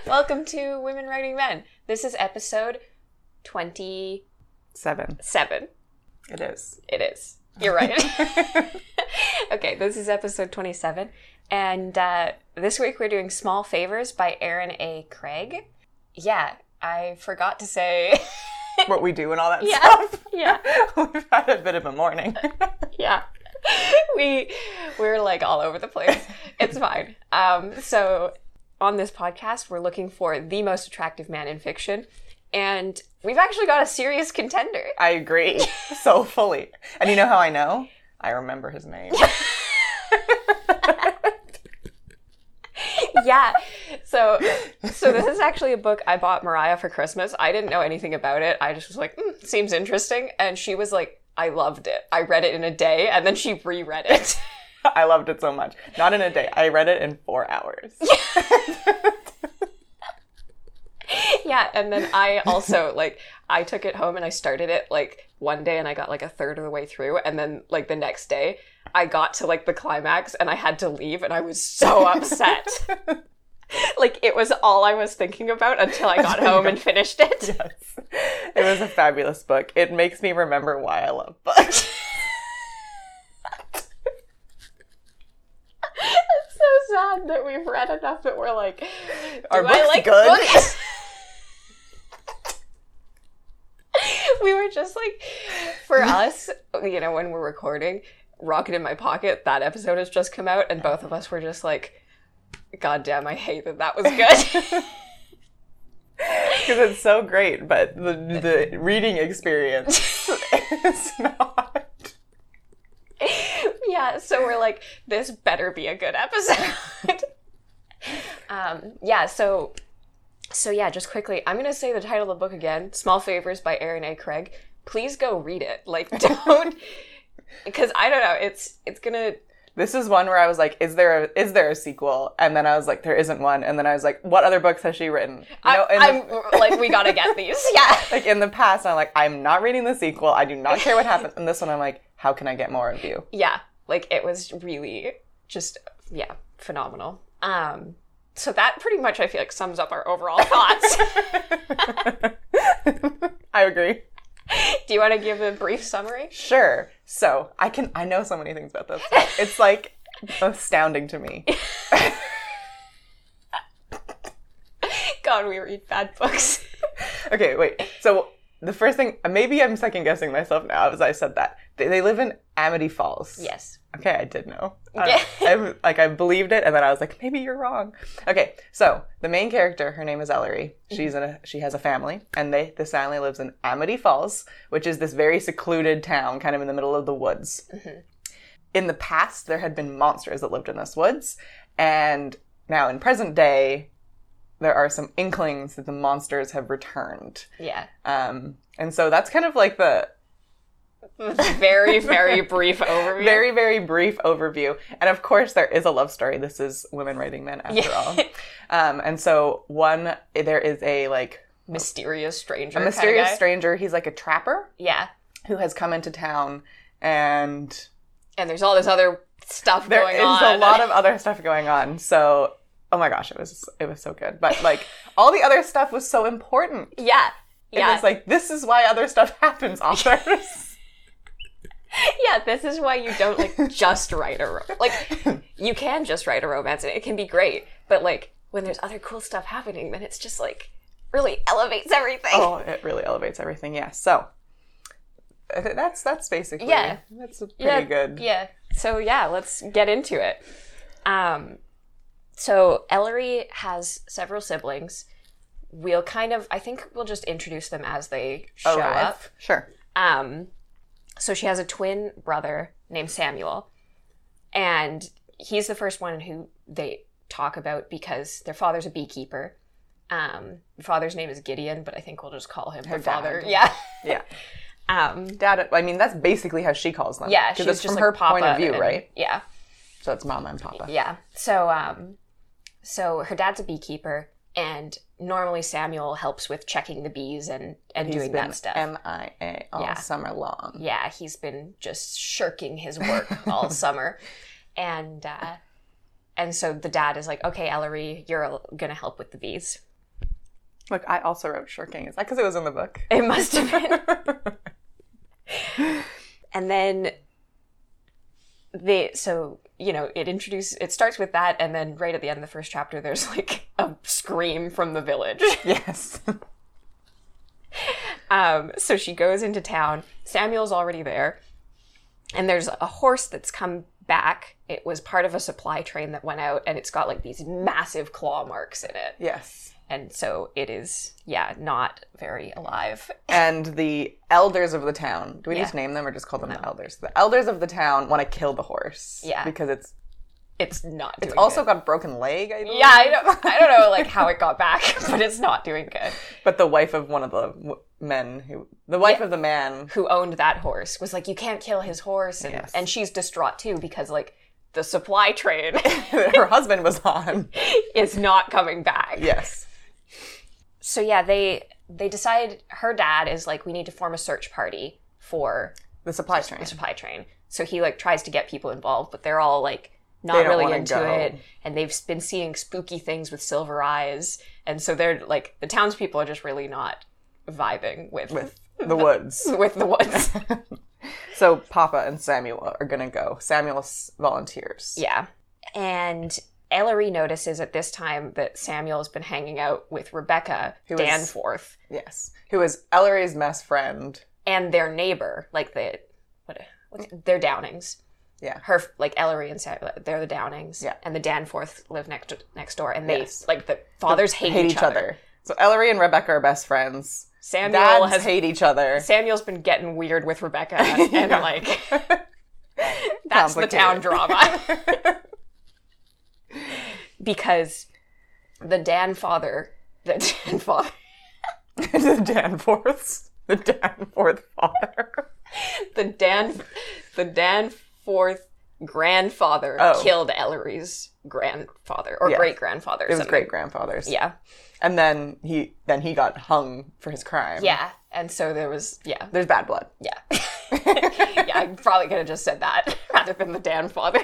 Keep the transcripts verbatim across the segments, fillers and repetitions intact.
Welcome to Women Writing Men. This is episode twenty-seven. Seven. It is. It is. You're right. Okay, this is episode twenty-seven. And uh, this week we're doing Small Favors by Erin A. Craig. Yeah, I forgot to say... what we do and all that yeah, stuff. Yeah. We've had a bit of a morning. Yeah. We, we're like all over the place. It's fine. Um, so on this podcast, we're looking for the most attractive man in fiction. And we've actually got a serious contender. I agree. So fully. And you know how I know? I remember his name. Yeah. So so this is actually a book I bought Mariah for Christmas. I didn't know anything about it. I just was like, mm, seems interesting. And she was like, I loved it. I read it in a day, and then she reread it. I loved it so much. Not in a day. I read it in four hours. Yeah, and then I also, like, I took it home and I started it, like, one day and I got, like, a third of the way through. And then, like, the next day, I got to, like, the climax and I had to leave and I was so upset. Like, it was all I was thinking about until I got home and finished it. Yes. It was a fabulous book. It makes me remember why I love books. It's so sad that we've read enough that we're like, do Are I books like good? books? We were just like, for us, you know, when we're recording, Rocket in My Pocket, that episode has just come out, and both of us were just like, God damn, I hate that that was good. Because it's so great, but the the reading experience is not. Yeah, so we're like, this better be a good episode. um, yeah, so... So yeah, just quickly, I'm going to say the title of the book again, Small Favors by Erin A. Craig. Please go read it. Like, don't, because I don't know, it's it's going to... This is one where I was like, is there a, is there a sequel? And then I was like, there isn't one. And then I was like, what other books has she written? You know, I, I'm the, like, we got to get these. Yeah. Like in the past, I'm like, I'm not reading the sequel. I do not care what happens. And this one, I'm like, how can I get more of you? Yeah. Like, it was really just, yeah, phenomenal. Um... So that pretty much, I feel like, sums up our overall thoughts. I agree. Do you want to give a brief summary? Sure. So, I can, I know so many things about this. It's, like, astounding to me. God, we read bad books. Okay, wait. So, the first thing, maybe I'm second-guessing myself now as I said that. They, they live in Amity Falls. Yes. Okay, I did know. Yeah. I, I, like, I believed it, and then I was like, maybe you're wrong. Okay, so, the main character, her name is Ellery. She's in a, she has a family, and they, this family lives in Amity Falls, which is this very secluded town, kind of in the middle of the woods. Mm-hmm. In the past, there had been monsters that lived in this woods, and now in present day, there are some inklings that the monsters have returned. Yeah. Um, and so that's kind of like the... very, very brief overview. Very, very brief overview. And of course, there is a love story. This is Women Writing Men, after yeah. all. Um, and so, one, there is a, like... Mysterious stranger. A mysterious kind of stranger. He's like a trapper. Yeah. Who has come into town, and... And there's all this other stuff there going on. There is a lot of other stuff going on. So, oh my gosh, it was it was so good. But, like, all the other stuff was so important. Yeah. Yeah. It was like, this is why other stuff happens, authors. Yeah, this is why you don't, like, just write a... Ro- like, you can just write a romance, and it can be great. But, like, when there's other cool stuff happening, then it's just, like, really elevates everything. Oh, it really elevates everything, yeah. So, that's that's basically... Yeah. That's pretty yeah, good. Yeah. So, yeah, let's get into it. Um, so, Ellery has several siblings. We'll kind of... I think we'll just introduce them as they show Arrive. up. Sure. Um... So she has a twin brother named Samuel, and he's the first one who they talk about because their father's a beekeeper. Um, the father's name is Gideon, but I think we'll just call him her, her father. Yeah. Yeah. um, Dad, I mean, that's basically how she calls them. Yeah, she's it's just from like her Papa point of view, and, right? Yeah. So it's Mama and Papa. Yeah. So, um, so her dad's a beekeeper, and normally Samuel helps with checking the bees and, and He's doing been that stuff. M I A all Yeah. summer long. Yeah, he's been just shirking his work all summer. And uh, and so the dad is like, okay, Ellery, you're going to help with the bees. Look, I also wrote shirking. Is that because it was in the book? It must have been. And then they, so, you know, it introduces, it starts with that, and then right at the end of the first chapter, there's like a scream from the village. Yes. um, so she goes into town. Samuel's already there. And there's a horse that's come back. It was part of a supply train that went out, and it's got like these massive claw marks in it. Yes. And so it is, yeah, not very alive. And the elders of the town, do we Yeah. just name them or just call them No. the elders? The elders of the town want to kill the horse. Yeah. Because it's It's not doing it's also good. got a broken leg, I believe. Yeah, I don't, I don't know like how it got back, but it's not doing good. But the wife of one of the w- men, who the wife Yeah. of the man, Who owned that horse was like, you can't kill his horse. And, Yes. and she's distraught too because like the supply train her husband was on. is not coming back. Yes. So yeah, they they decide, her dad is like, we need to form a search party for The supply train. the supply train. So he like tries to get people involved, but they're all like They not don't really wanna into go. it. And they've been seeing spooky things with silver eyes. And so they're like, the townspeople are just really not vibing with With the woods. with the woods. So Papa and Samuel are going to go. Samuel s- volunteers. Yeah. And Ellery notices at this time that Samuel has been hanging out with Rebecca Who is- Danforth Yes. Who is Ellery's best friend. and their neighbor, like the, what, what's, they're Downings. Yeah. Her, like Ellery and Samuel, they're the Downings. Yeah. And the Danforth live next next door. And they, Yes. like, the fathers hate, hate each, other. So Ellery and Rebecca are best friends. Samuel Dads has, hate each other. Samuel's been getting weird with Rebecca. And, Yeah. like, that's the town drama. Because the Dan-father, the Dan-father, the Danforths. The Danforth father. the Dan, the Danforth grandfather Oh. killed Ellery's grandfather or Yeah. great grandfather. It was great grandfathers. Yeah, And then he then he got hung for his crime. yeah, and so there was yeah, There's bad blood. yeah, yeah. I probably could have just said that rather than the Dan-father.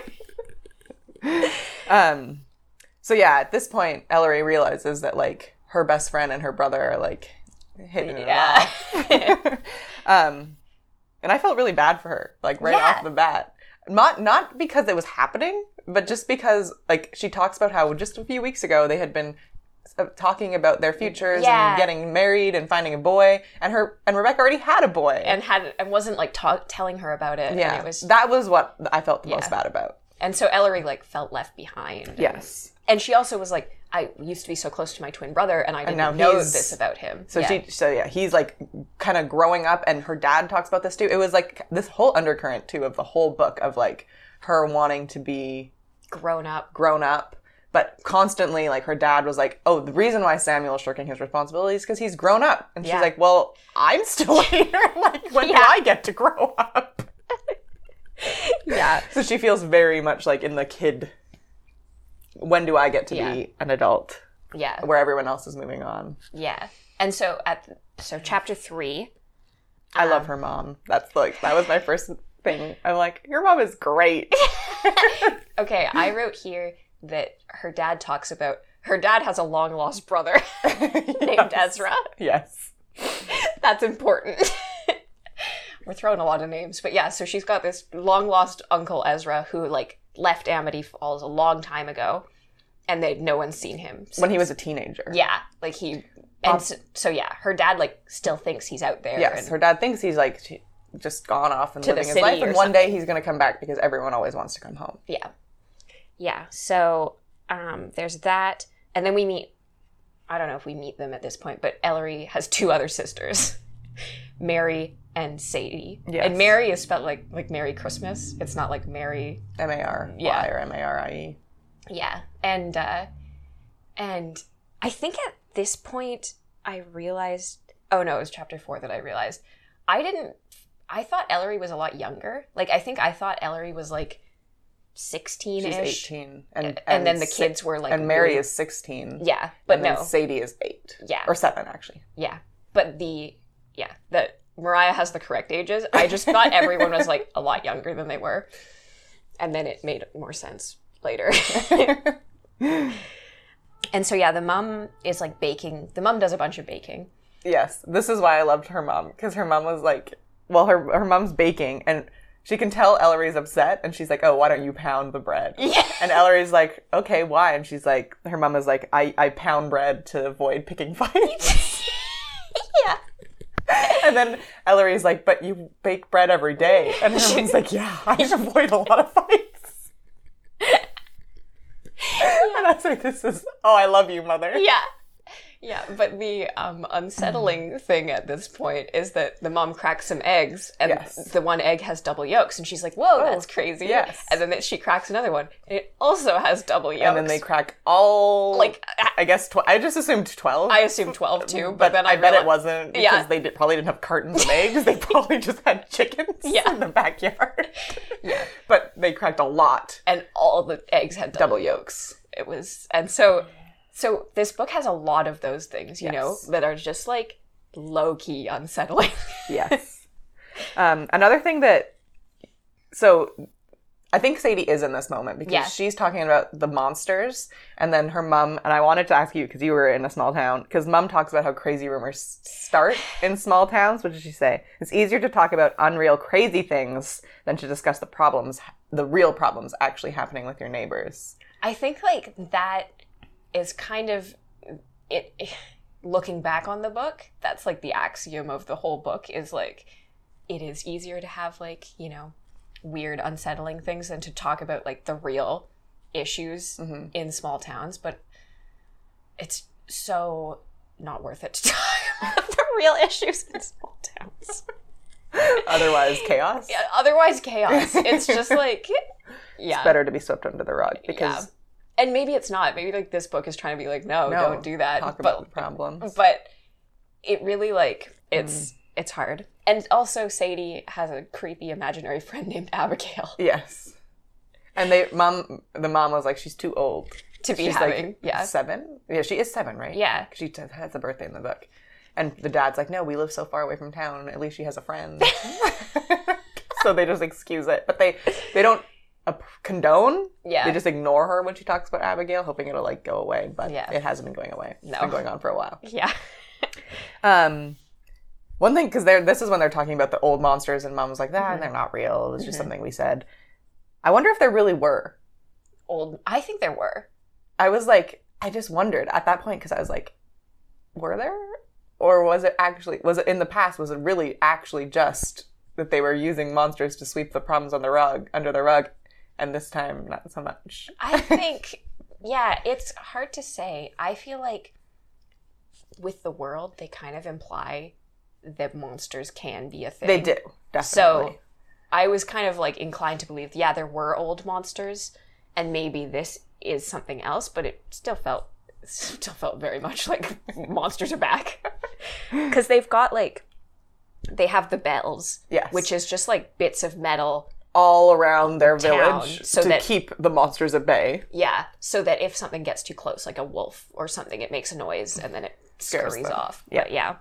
Um so yeah, at this point Ellery realizes that like her best friend and her brother are like hitting it Yeah. off. um and I felt really bad for her, like right Yeah. off the bat. Not not because it was happening, but just because like she talks about how just a few weeks ago they had been uh, talking about their futures Yeah. and getting married and finding a boy, and her and Rebecca already had a boy. and had and wasn't like ta- telling her about it. yeah, and it was that was what I felt the most Yeah. bad about. and so Ellery like felt left behind. Yes. and she also was like, I used to be so close to my twin brother, and I didn't now know he's- this about him. So yeah. she, so yeah, he's like kind of growing up, and her dad talks about this too. It was like this whole undercurrent too of the whole book of like her wanting to be grown up. grown up, but constantly like her dad was like, "Oh, the reason why Samuel is shirking his responsibilities because he's grown up," and she's Yeah. like, "Well, I'm still here. Like, when do Yeah. I get to grow up?" Yeah. So she feels very much like in the kid. When do I get to Yeah. be an adult? Yeah. Where everyone else is moving on. Yeah. And so at so chapter three, I love her mom. That's like that was my first thing. I'm like, your mom is great. okay, I wrote here that her dad talks about her dad has a long lost brother named Ezra. Yes. That's important. We're throwing a lot of names, but yeah, so she's got this long lost uncle Ezra who like left Amity Falls a long time ago, and they no one's seen him since. When he was a teenager. Yeah, like he and so, so yeah, her dad like still thinks he's out there. Yes, and, her dad thinks he's like t- just gone off and To the living his city life, or and one day he's going to come back because everyone always wants to come home. Yeah. Yeah. So um, there's that. And then we meet, I don't know if we meet them at this point, but Ellery has two other sisters, Mary and Sadie. Yes. And Mary is spelled like like Merry Christmas. It's not like Mary. M A R Y Yeah. or M A R I E. Yeah. And uh, and I think at this point I realized, oh no, it was chapter four that I realized. I didn't, I thought Ellery was a lot younger. Like I think I thought Ellery was like sixteen-ish. She's eighteen. And, And, then the si- kids were like... And Mary really- is sixteen. Yeah, but and then no. Sadie is eight. Yeah. Or seven, actually. Yeah. But the... Yeah. The Mariah has the correct ages. I just thought everyone was like a lot younger than they were. And then it made more sense later. And so, yeah, the mom is, like, baking. The mom does a bunch of baking. Yes. This is why I loved her mom. Because her mom was like, well, her her mom's baking. And she can tell Ellery's upset. And she's like, oh, why don't you pound the bread? Yeah. And Ellery's like, okay, why? And she's like, her mom is like, I, I pound bread to avoid picking fights. Yeah. And then Ellery's like, but you bake bread every day. And her mom's like, yeah, I avoid a lot of fights. Yeah. And I was like, this is, oh, I love you, mother. Yeah. Yeah, but the um, unsettling thing at this point is that the mom cracks some eggs, and Yes. the one egg has double yolks, and she's like, whoa, Oh, that's crazy. yes. And then she cracks another one, and it also has double yolks. And then they crack all, Like, I guess, tw- I just assumed twelve. I assumed twelve too, but, but then I, I, bet realized- it wasn't because Yeah. they did, probably didn't have cartons of eggs. They probably just had chickens Yeah. in the backyard. Yeah. But they cracked a lot. And all the eggs had double, Double yolks. It was, and so, so this book has a lot of those things, you Yes. know, that are just like low-key unsettling. Yes. um, another thing that, so I think Sadie is in this moment because Yeah. she's talking about the monsters, and then her mom, and I wanted to ask you because you were in a small town, because mom talks about how crazy rumors start in small towns. What did she say? It's easier to talk about unreal crazy things than to discuss the problems, the real problems actually happening with your neighbors. I think like that is kind of it, looking back on the book, that's like the axiom of the whole book is like it is easier to have like, you know, weird unsettling things than to talk about like the real issues Mm-hmm. in small towns, but it's so not worth it to talk about the real issues in small towns. Otherwise, chaos. Yeah, otherwise chaos. It's just like yeah. Better to be swept under the rug because Yeah. And maybe it's not. Maybe like this book is trying to be like, no, no, don't do that. Talk but about the problems. but it really like it's Mm. it's hard. And also Sadie has a creepy imaginary friend named Abigail Yes. And they mom the mom was like, she's too old. to be She's having. like yeah. seven? Yeah, she is seven, right? Yeah. She t- has a birthday in the book. And the dad's like, no, we live so far away from town. At least she has a friend. So they just excuse it. But they, they don't uh, condone. Yeah. They just ignore her when she talks about Abigail, hoping it'll like go away. But Yeah. it hasn't been going away. It's No. been going on for a while. Yeah. Um, one thing, because they're this is when they're talking about the old monsters, and mom was like, "That Mm-hmm. they're not real. It was just something we said." I wonder if there really were. Old I think there were. I was like, I just wondered at that point because I was like, were there, or was it actually? Was it in the past? Was it really actually just that they were using monsters to sweep the problems on the rug under the rug, and this time not so much? I think yeah, it's hard to say. I feel like with the world they kind of imply that monsters can be a thing. They do definitely. So I was kind of like inclined to believe, yeah, there were old monsters, and maybe this is something else, but it still felt still felt very much like monsters are back. Because they've got like, they have the bells, Yes. which is just like bits of metal, all around their town, village so to that- keep the monsters at bay. yeah, so that if something gets too close, like a wolf or something, it makes a noise and then it Scares scurries them. off. Yeah. But yeah.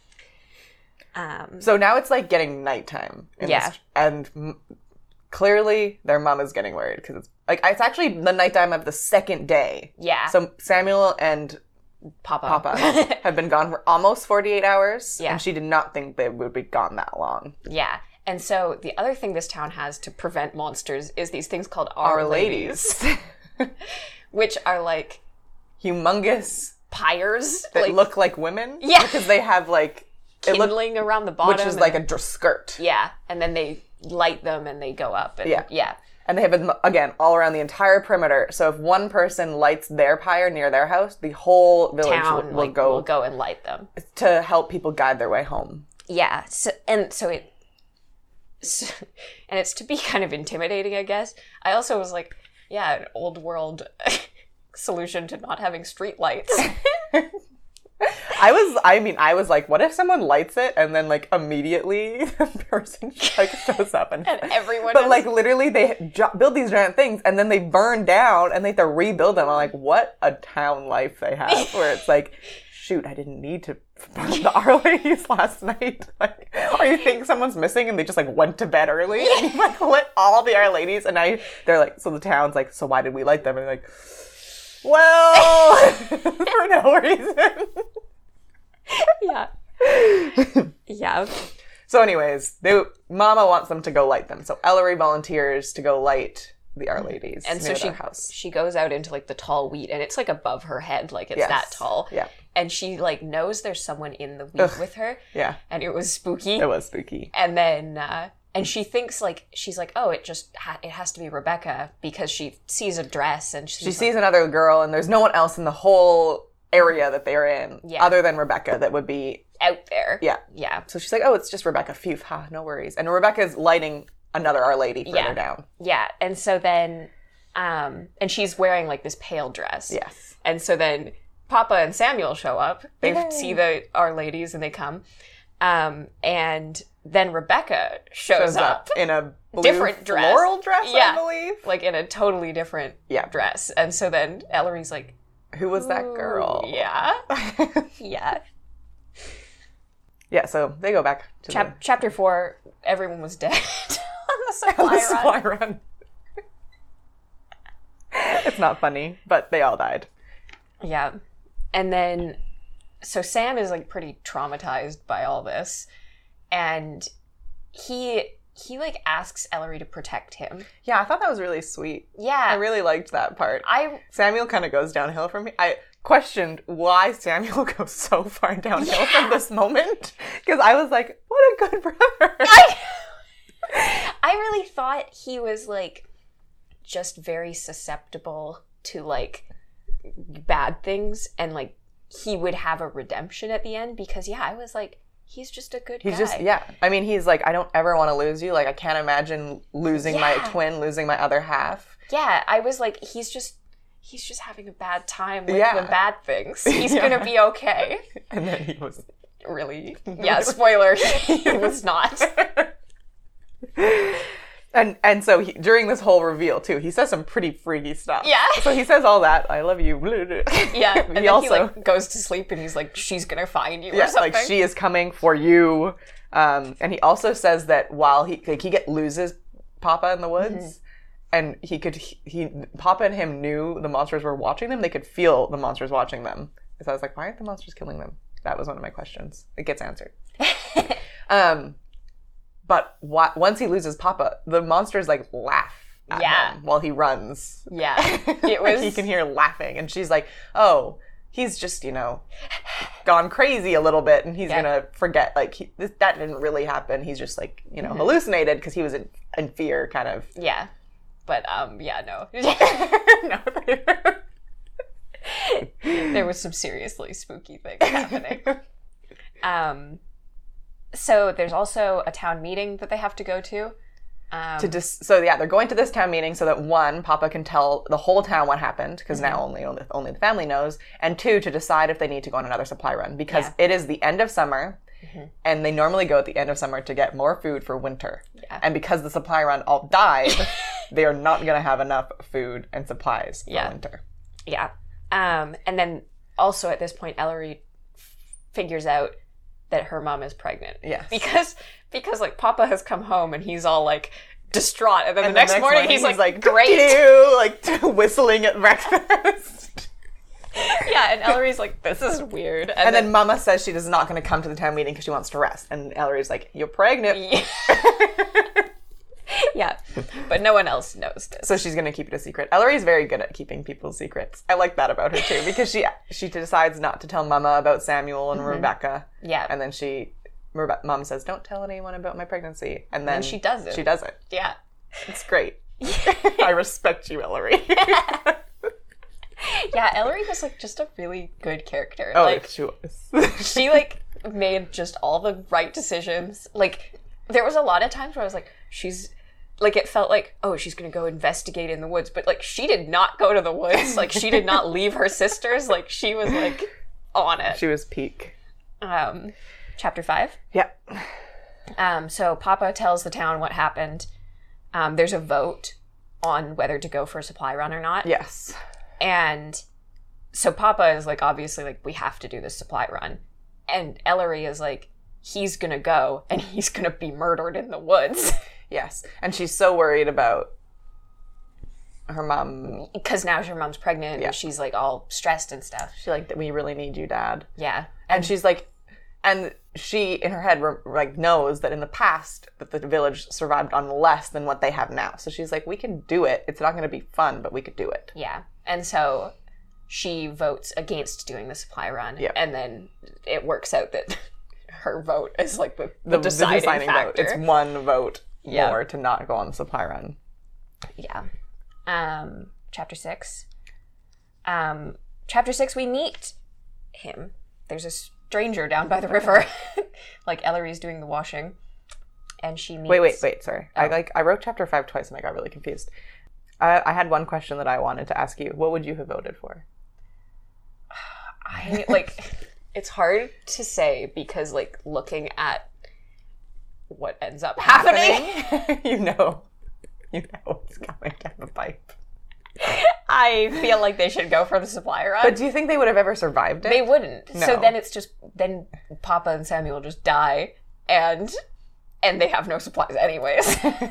Um, So now it's like getting nighttime. in Yeah. this- and m- clearly their mom is getting worried because it's like it's actually the nighttime of the second day. yeah. So Samuel and Papa. Papa have been gone for almost forty-eight hours. Yeah. And she did not think they would be gone that long. Yeah. And so the other thing this town has to prevent monsters is these things called Our, Our Ladies, ladies. which are like Humongous pyres, that like look like women. Yeah. Because they have like, it look, kindling around the bottom. which is like a and- dr- skirt. yeah. And then they light them and they go up. And, Yeah. Yeah. And they have them, again, all around the entire perimeter. So if one person lights their pyre near their house, the whole village Town will, will like, go will go and light them. to help people guide their way home. Yeah. So, and so it, so, and it's to be kind of intimidating, I guess. I also was like, yeah, an old world solution to not having street lights. I was, I mean, I was like, what if someone lights it and then like immediately the person like shows up and, And everyone but is- like literally they jo- build these giant things and then they burn down and they have to rebuild them. I'm like, what a town life they have where it's like, shoot, I didn't need to burn the Our Ladies last night. Like, or you think someone's missing and they just like went to bed early and you like lit all the Our Ladies and I, they're like, so the town's like, so why did we light them? And they're like, Well, for no reason. Yeah. Yeah. So anyways, they, Mama wants them to go light them. So Ellery volunteers to go light the Our Ladies And near so she their house. she goes out into like the tall wheat, and it's like above her head, like it's Yes. that tall. Yeah. And she like knows there's someone in the wheat Ugh. with her, Yeah. and it was spooky. It was spooky. And then uh, and she thinks like she's like, oh, it just ha- it has to be Rebecca because she sees a dress and she's She like, sees another girl, and there's no one else in the whole area that they're in Yeah. other than Rebecca that would be, out there. yeah. Yeah. So she's like, oh, it's just Rebecca. Phew, ha, no worries. And Rebecca's lighting another Our Lady further Yeah. down. Yeah. And so then um and she's wearing like this pale dress. Yes. And so then Papa and Samuel show up. They Yay. see the Our Ladies and they come. Um, and then Rebecca shows, Shows up, up in a blue Different dress. floral dress, Yeah. I believe. like in a totally different Yeah. dress. And so then Ellery's like, Who was that girl? yeah, yeah. Yeah, so they go back to Chap- chapter four, everyone was dead on the supply the, the run. supply run. It's not funny, but they all died. Yeah. And then, so Sam is like pretty traumatized by all this. And he, he like asks Ellery to protect him. Yeah, I thought that was really sweet. Yeah. I really liked that part. I, Samuel kind of goes downhill from me. I questioned why Samuel goes so far downhill from this moment. Because I was like, what a good brother. I, I really thought he was like just very susceptible to like bad things, and like he would have a redemption at the end because yeah, I was like, he's just a good He's guy. just, yeah. I mean, he's like, I don't ever want to lose you. Like, I can't imagine losing my Yeah. twin, losing my other half. Yeah, I was like, he's just he's just having a bad time with Yeah. the bad things. He's Yeah. gonna be okay. And then he was... Really? Yeah, spoiler, he was not. And and so he, during this whole reveal, too, he says some pretty freaky stuff. Yeah. So he says all that, I love you. Yeah, and he then also... he like goes to sleep and he's like, she's gonna find you or Yeah, something. like she is coming for you. Um, and he also says that while he like he get loses Papa in the woods, Mm-hmm. and he could he, he Papa and him knew the monsters were watching them. They could feel the monsters watching them. So I was like, why aren't the monsters killing them? That was one of my questions. It gets answered. um, but wh- once he loses Papa, the monsters like laugh at Yeah. him while he runs. Yeah, it was. He can hear laughing, and she's like, oh, he's just, you know, gone crazy a little bit, and he's Yeah. gonna forget, like, he, this, that didn't really happen. He's just, like, you know, Mm-hmm. hallucinated because he was in, in fear, kind of. Yeah, but um, yeah, no. No. There was some seriously spooky things happening. Um, so there's also a town meeting that they have to go to. Um, to dis- so, yeah, they're going to this town meeting so that, one, Papa can tell the whole town what happened, because Mm-hmm. now only, only only the family knows, and two, to decide if they need to go on another supply run, because Yeah. it is the end of summer, Mm-hmm. and they normally go at the end of summer to get more food for winter. Yeah. And because the supply run all died, they are not going to have enough food and supplies for Yeah. winter. yeah. Um, and then also at this point, Ellery f- figures out that her mom is pregnant. Yes. Because because like Papa has come home and he's all like distraught, and then And the, next morning, he's, like, great. "Ew," like whistling at breakfast. Yeah, and Ellery's like, this is weird. And, And then Mama says she is not going to come to the town meeting because she wants to rest. And Ellery's like, you're pregnant. Yeah. Yeah, but no one else knows this. So she's going to keep it a secret. Ellery's very good at keeping people's secrets. I like that about her too, because she she decides not to tell Mama about Samuel and Rebecca. Yeah. And then she, Rebe- Mom says, don't tell anyone about my pregnancy. And then And she does it. She does it. Yeah. It's great. I respect you, Ellery. Yeah, Ellery was like just a really good character. Oh, like she was. she like made just all the right decisions. Like there was a lot of times where I was like, she's like, it felt like, oh, she's gonna go investigate in the woods, but like she did not go to the woods. Like she did not leave her sisters. Like she was like on it. She was peak. Um, chapter five. Yeah. Um, so Papa tells the town what happened. Um, there's a vote on whether to go for a supply run or not. Yes. And so Papa is like, obviously, like, we have to do this supply run. And Ellery is like, he's gonna go and he's gonna be murdered in the woods. Yes. And she's so worried about her mom, because now her mom's pregnant Yeah. and she's like all stressed and stuff. she like, we really need you, Dad. Yeah. And she's like, and she in her head like knows that in the past that the village survived on less than what they have now. So she's like, we can do it. It's not going to be fun, but we could do it. Yeah. And so she votes against doing the supply run. Yeah. And then it works out that her vote is like the, the, The, deciding, the deciding factor. vote. It's one vote Yeah. more to not go on the supply run. Yeah. Um, chapter six. Um, chapter six, we meet him. There's a stranger down by the river. Like Ellery's doing the washing. And she meets... Wait, wait, wait, sorry. Oh. I like I wrote chapter five twice and I got really confused. I, I had one question that I wanted to ask you. What would you have voted for? I, like, it's hard to say because, like, looking at what ends up happening, you know. You know what's coming down the pipe. I feel like they should go for the supply run. But do you think they would have ever survived it? They wouldn't. No. So then it's just, then Papa and Samuel just die, and and they have no supplies anyways.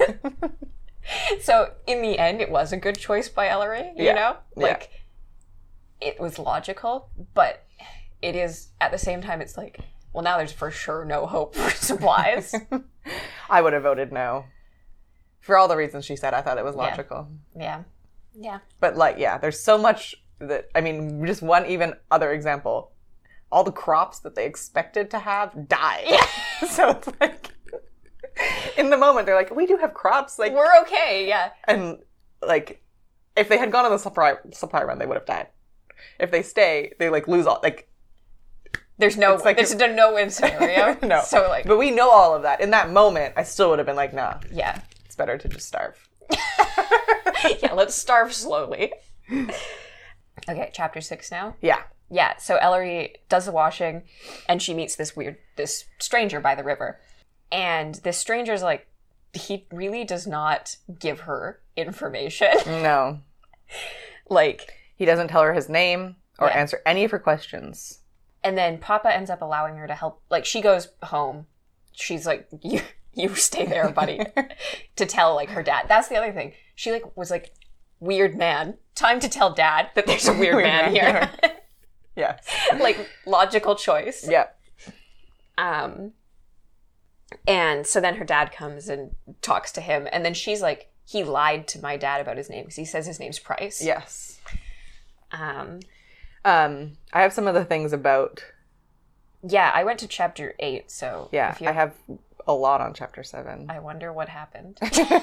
So in the end, it was a good choice by Ellery, you Yeah. know? Yeah. Like, it was logical, but it is, at the same time, it's like, well, now there's for sure no hope for supplies. I would have voted no. For all the reasons she said, I thought it was Yeah. logical. Yeah. Yeah. But, like, yeah, there's so much that, I mean, just one even other example. All the crops that they expected to have died. Yeah. So it's like, in the moment, they're like, we do have crops. Like, We're okay, yeah. and, like, if they had gone on the supply, supply run, they would have died. If they stay, they, like, lose all, like, There's no, It's like- there's a no-win scenario. no. So, like, But we know all of that. In that moment, I still would have been like, nah, yeah. it's better to just starve. Yeah, let's starve slowly. Okay, chapter six now. Yeah. Yeah, so Ellery does the washing, and she meets this weird, this stranger by the river. And this stranger's like, he really does not give her information. No. Like, He doesn't tell her his name or Yeah. answer any of her questions. and then Papa ends up allowing her to help. Like, she goes home. She's like, you, you stay there, buddy, to tell, like, her dad. That's the other thing. She, like, was like, weird man. Time to tell dad that there's a weird, Weird man, man here. Yes. Like, logical choice. Yeah. Um, and so then her dad comes and talks to him, and then she's like, he lied to my dad about his name because he says his name's Price. Yes. Um, Um, I have some of the things about, yeah, I went to chapter eight, so yeah, if you I have a lot on chapter seven. I wonder what happened.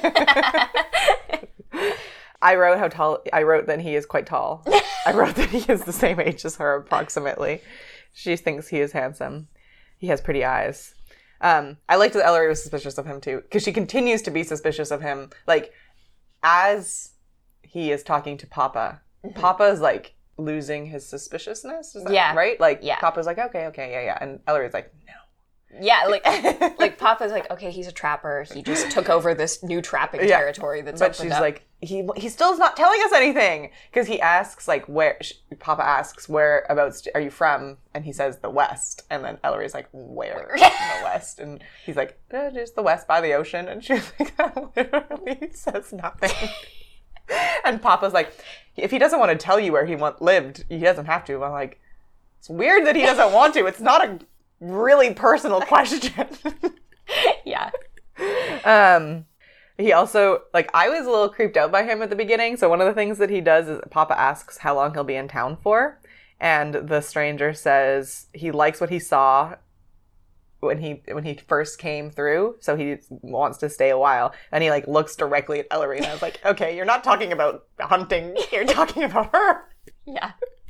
I wrote how tall, I wrote that he is quite tall. I wrote that he is the same age as her, approximately. She thinks he is handsome. He has pretty eyes. Um, I liked that Ellery was suspicious of him, too, because she continues to be suspicious of him. Like, as he is talking to Papa, Mm-hmm. Papa's, like, losing his suspiciousness? Is that Yeah. right? Like, Yeah. Papa's like, okay, okay, yeah, yeah. And Ellery's like, no. Yeah, like, like Papa's like, okay, he's a trapper. He just took over this new trapping Yeah. territory that's But opened she's up. like, he he still is not telling us anything. Because he asks, like, where, sh- Papa asks, whereabouts are you from? And he says, the West. And then Ellery's like, where in the West? And he's like, eh, just the West by the ocean. And she's like, that literally says nothing. And Papa's like, if he doesn't want to tell you where he want, lived, he doesn't have to. I'm like, it's weird that he doesn't want to. It's not a really personal question. yeah. Um, he also, like, I was a little creeped out by him at the beginning. So one of the things that he does is Papa asks how long he'll be in town for. And the stranger says he likes what he saw when he when he first came through. So he wants to stay a while. And he, like, looks directly at Ellery. And I was like, okay, you're not talking about hunting. You're talking about her. Yeah.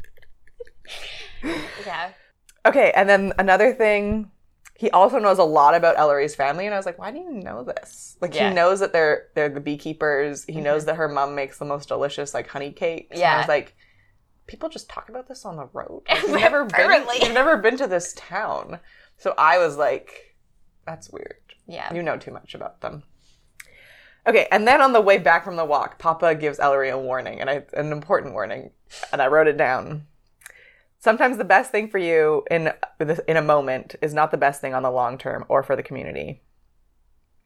Yeah. Okay, and then another thing, he also knows a lot about Ellery's family, and I was like, why do you know this? Like, Yeah. he knows that they're they're the beekeepers. He knows that her mom makes the most delicious, like, honey cakes. And I Yeah. was like, people just talk about this on the road. Like, you've never been. Apparently. You've never been to this town. So I was like, that's weird. Yeah. You know too much about them. Okay, and then on the way back from the walk, Papa gives Ellery a warning, and I, an important warning, and I wrote it down. Sometimes the best thing for you in in a moment is not the best thing on the long term or for the community.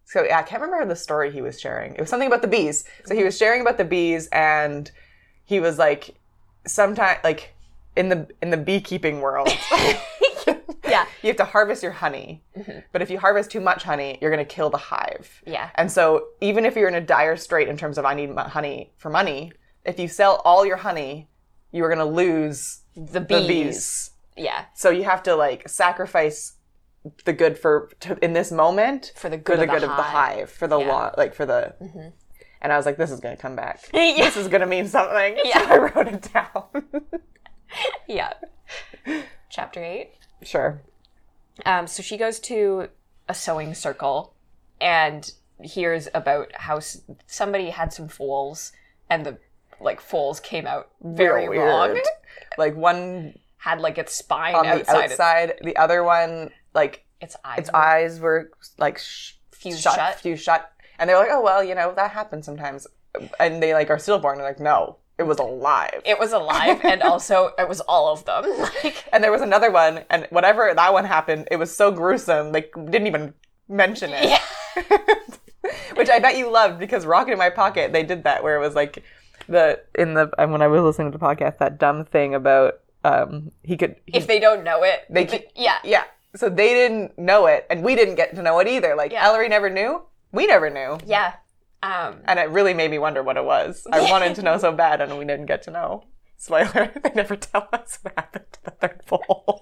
So yeah, I can't remember the story he was sharing. It was something about the bees. So he was sharing about the bees, and he was like, sometimes, like, in the in the beekeeping world, yeah, you have to harvest your honey. Mm-hmm. But if you harvest too much honey, you're going to kill the hive. Yeah. And so even if you're in a dire strait in terms of I need honey for money, if you sell all your honey, you are going to lose the bees. the bees. Yeah. So you have to, like, sacrifice the good for to, in this moment for the good, for the of, good the of the hive for the yeah. long like for the mm-hmm. And I was like, this is gonna come back. Yeah. This is gonna mean something. Yeah. So I wrote it down. Yeah. Chapter eight. Sure. Um, so she goes to a sewing circle and hears about how s- somebody had some foals, and the like foals came out very Real wrong. weird. Like one had like its spine on outside the outside, its, the other one like its eyes. Its eyes were like sh- fused shut, shut. fused shut, and they're like, oh well, you know that happens sometimes, and they like are stillborn. They're like, no, it was alive. It was alive, and also it was all of them. Like, and there was another one, and whatever that one happened, it was so gruesome they didn't even mention it. Yeah. Which I bet you loved, because Rocket in My Pocket, they did that where it was like the in the and when I was listening to the podcast, that dumb thing about um he could he, if they don't know it, they they, yeah yeah. So they didn't know it, and we didn't get to know it either. Like, yeah. Ellery never knew. We never knew. Yeah. Um, and it really made me wonder what it was. I wanted to know so bad, and we didn't get to know. Spoiler, they never tell us what happened to the third foal.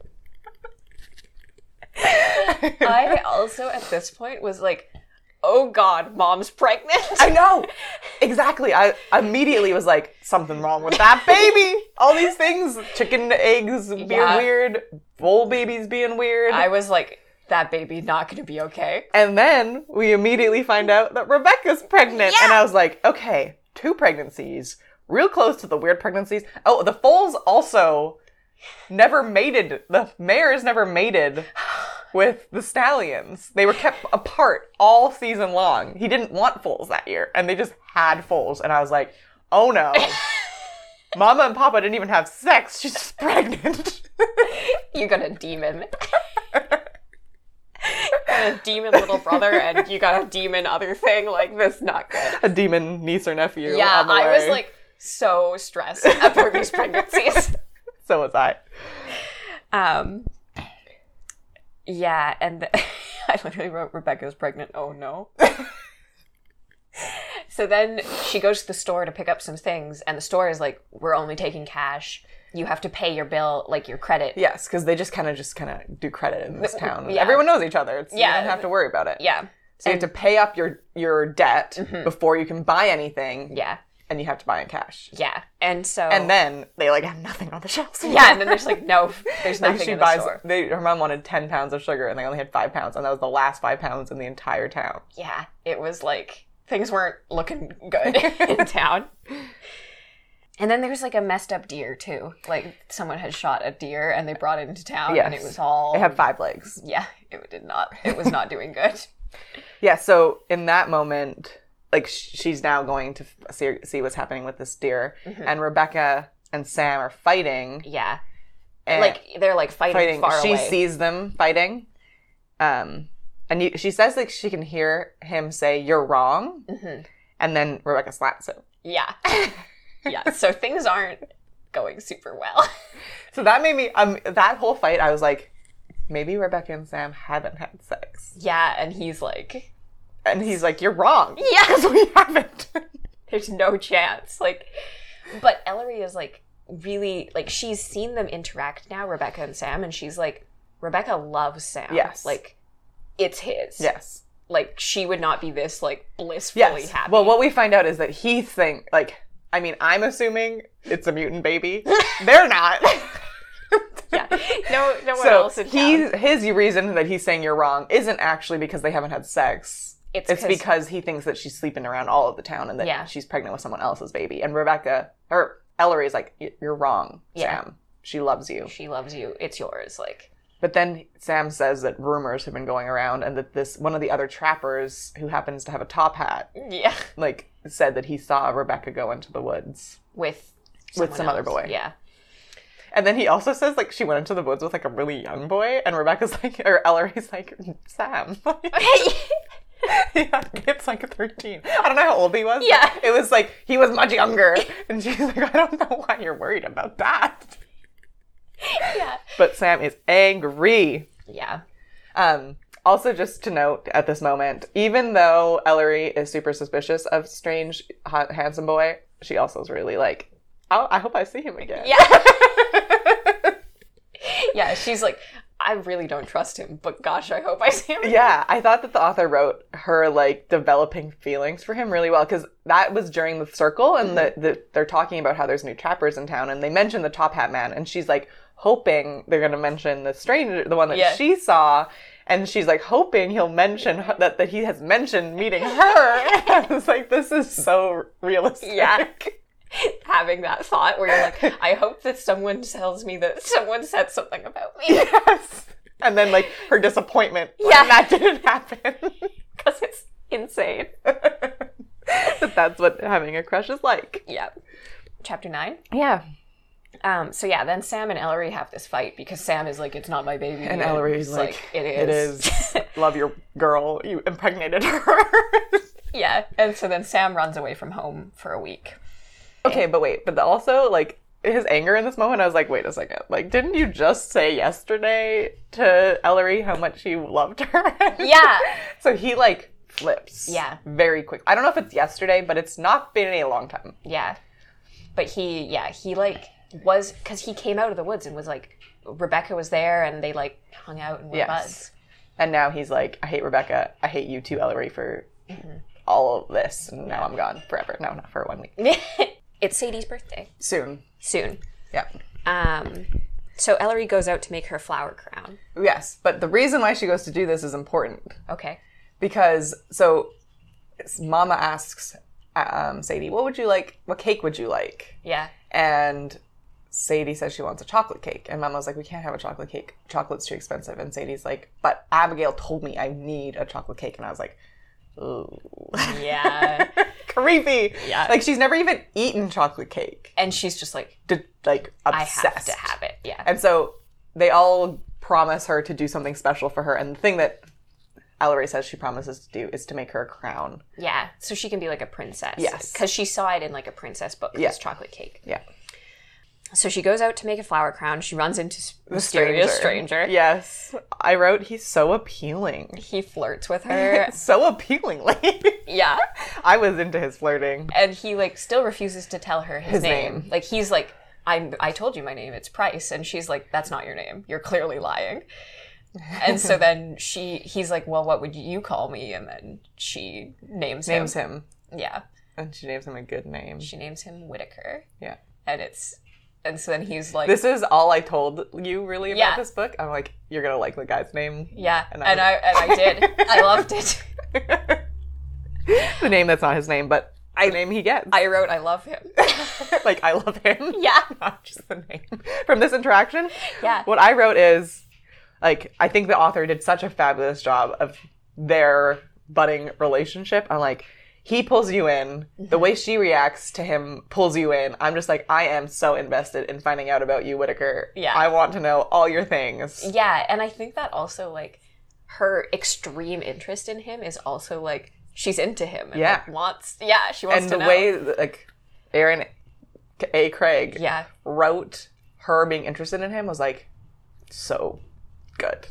I also, at this point, was like, oh God, mom's pregnant. I know. Exactly. I immediately was like, something wrong with that baby. All these things, chicken eggs being yeah. weird, bull babies being weird. I was like, that baby not going to be okay. And then we immediately find out that Rebecca's pregnant. Yeah. And I was like, okay, two pregnancies, real close to the weird pregnancies. Oh, the foals also never mated. The mares never mated with the stallions. They were kept apart all season long. He didn't want foals that year, and they just had foals. And I was like, oh no. Mama and Papa didn't even have sex. She's just pregnant. You got a demon. Got a demon little brother, and you got a demon other thing. Like, this not good. A demon niece or nephew. Yeah, on the I way. was like so stressed about these pregnancies. So was I. Um. Yeah, and the, I literally wrote Rebecca's pregnant. Oh no. So then she goes to the store to pick up some things, and the store is like, we're only taking cash. You have to pay your bill, like your credit. Yes, because they just kind of just kind of do credit in this town. Yeah. Everyone knows each other. It's, Yeah. You don't have to worry about it. Yeah. So you And- have to pay up your, your debt Mhm. before you can buy anything, Yeah. and you have to buy in cash. Yeah. And so. And then they like have nothing on the shelves. Yeah, and then there's like, no, there's Like nothing she in the buys, store. they, her mom wanted ten pounds of sugar, and they only had five pounds, and that was the last five pounds in the entire town. Yeah, it was like, things weren't looking good in town. And then there's like a messed up deer too. Like someone had shot a deer and they brought it into town, Yes. and it was all. It had five legs. Yeah, it did not. It was not doing good. Yeah, so in that moment, like sh- she's now going to f- see, see what's happening with this deer, Mm-hmm. and Rebecca and Sam are fighting. Yeah, And like they're like fighting, fighting. far she away. sees them fighting, um, and you, she says like she can hear him say "You're wrong," Mm-hmm. and then Rebecca slaps him. Yeah, yeah. So things aren't going super well. So that made me um that whole fight. I was like, maybe Rebecca and Sam haven't had sex, Yeah, and he's like, and he's like, "You're wrong." Yeah. because we haven't. there's no chance. Like, but Ellery is like really like she's seen them interact now, Rebecca and Sam, and she's like, Rebecca loves Sam. Yes. Like, it's his. Yes. Like, she would not be this like blissfully Yes. happy. Well, what we find out is that he think like. I mean, I'm assuming it's a mutant baby. They're not. Yeah. No, no one So else in he, town. his reason that he's saying you're wrong isn't actually because they haven't had sex. It's, It's 'cause- because he thinks that she's sleeping around all of the town and that Yeah. she's pregnant with someone else's baby. And Rebecca, or Ellery is like, you're wrong, Yeah. Sam. She loves you. she loves you. It's yours. Like, But then Sam says that rumors have been going around and that this, one of the other trappers who happens to have a top hat, yeah, like, said that he saw Rebecca go into the woods. with With someone some other else. boy. Yeah. And then he also says, like, she went into the woods with, like, a really young boy. And Rebecca's like, or Ellery's like, Sam. Yeah, it's like thirteen. I don't know how old he was. Yeah. It was like, he was much younger. And she's like, I don't know why you're worried about that. Yeah. But Sam is angry. Yeah. Um, also, just to note at this moment, even though Ellery is super suspicious of strange, hot, handsome boy, she also is really like, oh, I hope I see him again. Yeah. Yeah, she's like, I really don't trust him, but gosh, I hope I see him again. Yeah, I thought that the author wrote her, like, developing feelings for him really well, because that was during the circle, and mm-hmm. the, the they're talking about how there's new trappers in town, and they mention the Top Hat Man, and she's, like, hoping they're going to mention the stranger, the one that yeah. she saw, and she's, like, hoping he'll mention her, that, that he has mentioned meeting her. I was like, this is so realistic. Yeah. Having that thought where you're like, I hope that someone tells me that someone said something about me. Yes. And then, like, her disappointment when yeah. that didn't happen. Because it's insane. But that's what having a crush is like. Yeah. Chapter nine? Yeah. Um, so yeah, then Sam and Ellery have this fight because Sam is like, it's not my baby. And Ellery's like, like, it is. It is. Love your girl. You impregnated her. Yeah. And so then Sam runs away from home for a week. Okay, but wait, but also, like, his anger in this moment, I was like, wait a second. Like, didn't you just say yesterday to Ellery how much you loved her? Yeah. So he, like, flips. Yeah. Very quick. I don't know if it's yesterday, but it's not been a long time. Yeah. But he, yeah, he, like, was, because he came out of the woods and was like, Rebecca was there and they, like, hung out and were yes. buds. And now he's like, I hate Rebecca. I hate you too, Ellery, for mm-hmm. all of this. And now I'm gone forever. No, not for one week. It's Sadie's birthday. Soon. Soon. Yeah. Um, so Ellery goes out to make her flower crown. Yes, but the reason why she goes to do this is important. Okay. Because, so, Mama asks um, Sadie, what would you like, what cake would you like? Yeah. And Sadie says she wants a chocolate cake. And Mama's like, we can't have a chocolate cake. Chocolate's too expensive. And Sadie's like, but Abigail told me I need a chocolate cake. And I was like, ooh. Yeah. Creepy. Yeah. Like, she's never even eaten chocolate cake. And she's just like, D- like, obsessed. I have to have it. Yeah. And so they all promise her to do something special for her. And the thing that Ellery says she promises to do is to make her a crown. Yeah. So she can be like a princess. Yes. Because she saw it in like a princess book, yeah. this chocolate cake. Yeah. So she goes out to make a flower crown. She runs into the mysterious stranger. stranger. Yes. I wrote, he's so appealing. He flirts with her. So appealingly. Yeah. I was into his flirting. And he, like, still refuses to tell her his, his name. name. Like, he's like, I'm, I told you my name, it's Price. And she's like, that's not your name. You're clearly lying. And so then she, he's like, well, what would you call me? And then she names him. Names him. Yeah. And she names him a good name. She names him Whitaker. Yeah. And it's... And so then he's like... This is all I told you, really, about yeah. this book. I'm like, you're going to like the guy's name. Yeah, and I, and I, and I did. I loved it. The name that's not his name, but I, the name he gets. I wrote, I love him. Like, I love him? Yeah. Not just the name. From this interaction? Yeah. What I wrote is, like, I think the author did such a fabulous job of their budding relationship. I'm like... He pulls you in. The way she reacts to him pulls you in. I'm just like, I am so invested in finding out about you, Whitaker. Yeah. I want to know all your things. Yeah, and I think that also, like, her extreme interest in him is also, like, she's into him. And, yeah. Like, wants, yeah, she wants and to know. And the way, like, Aaron A. Craig yeah. wrote her being interested in him was, like, so good.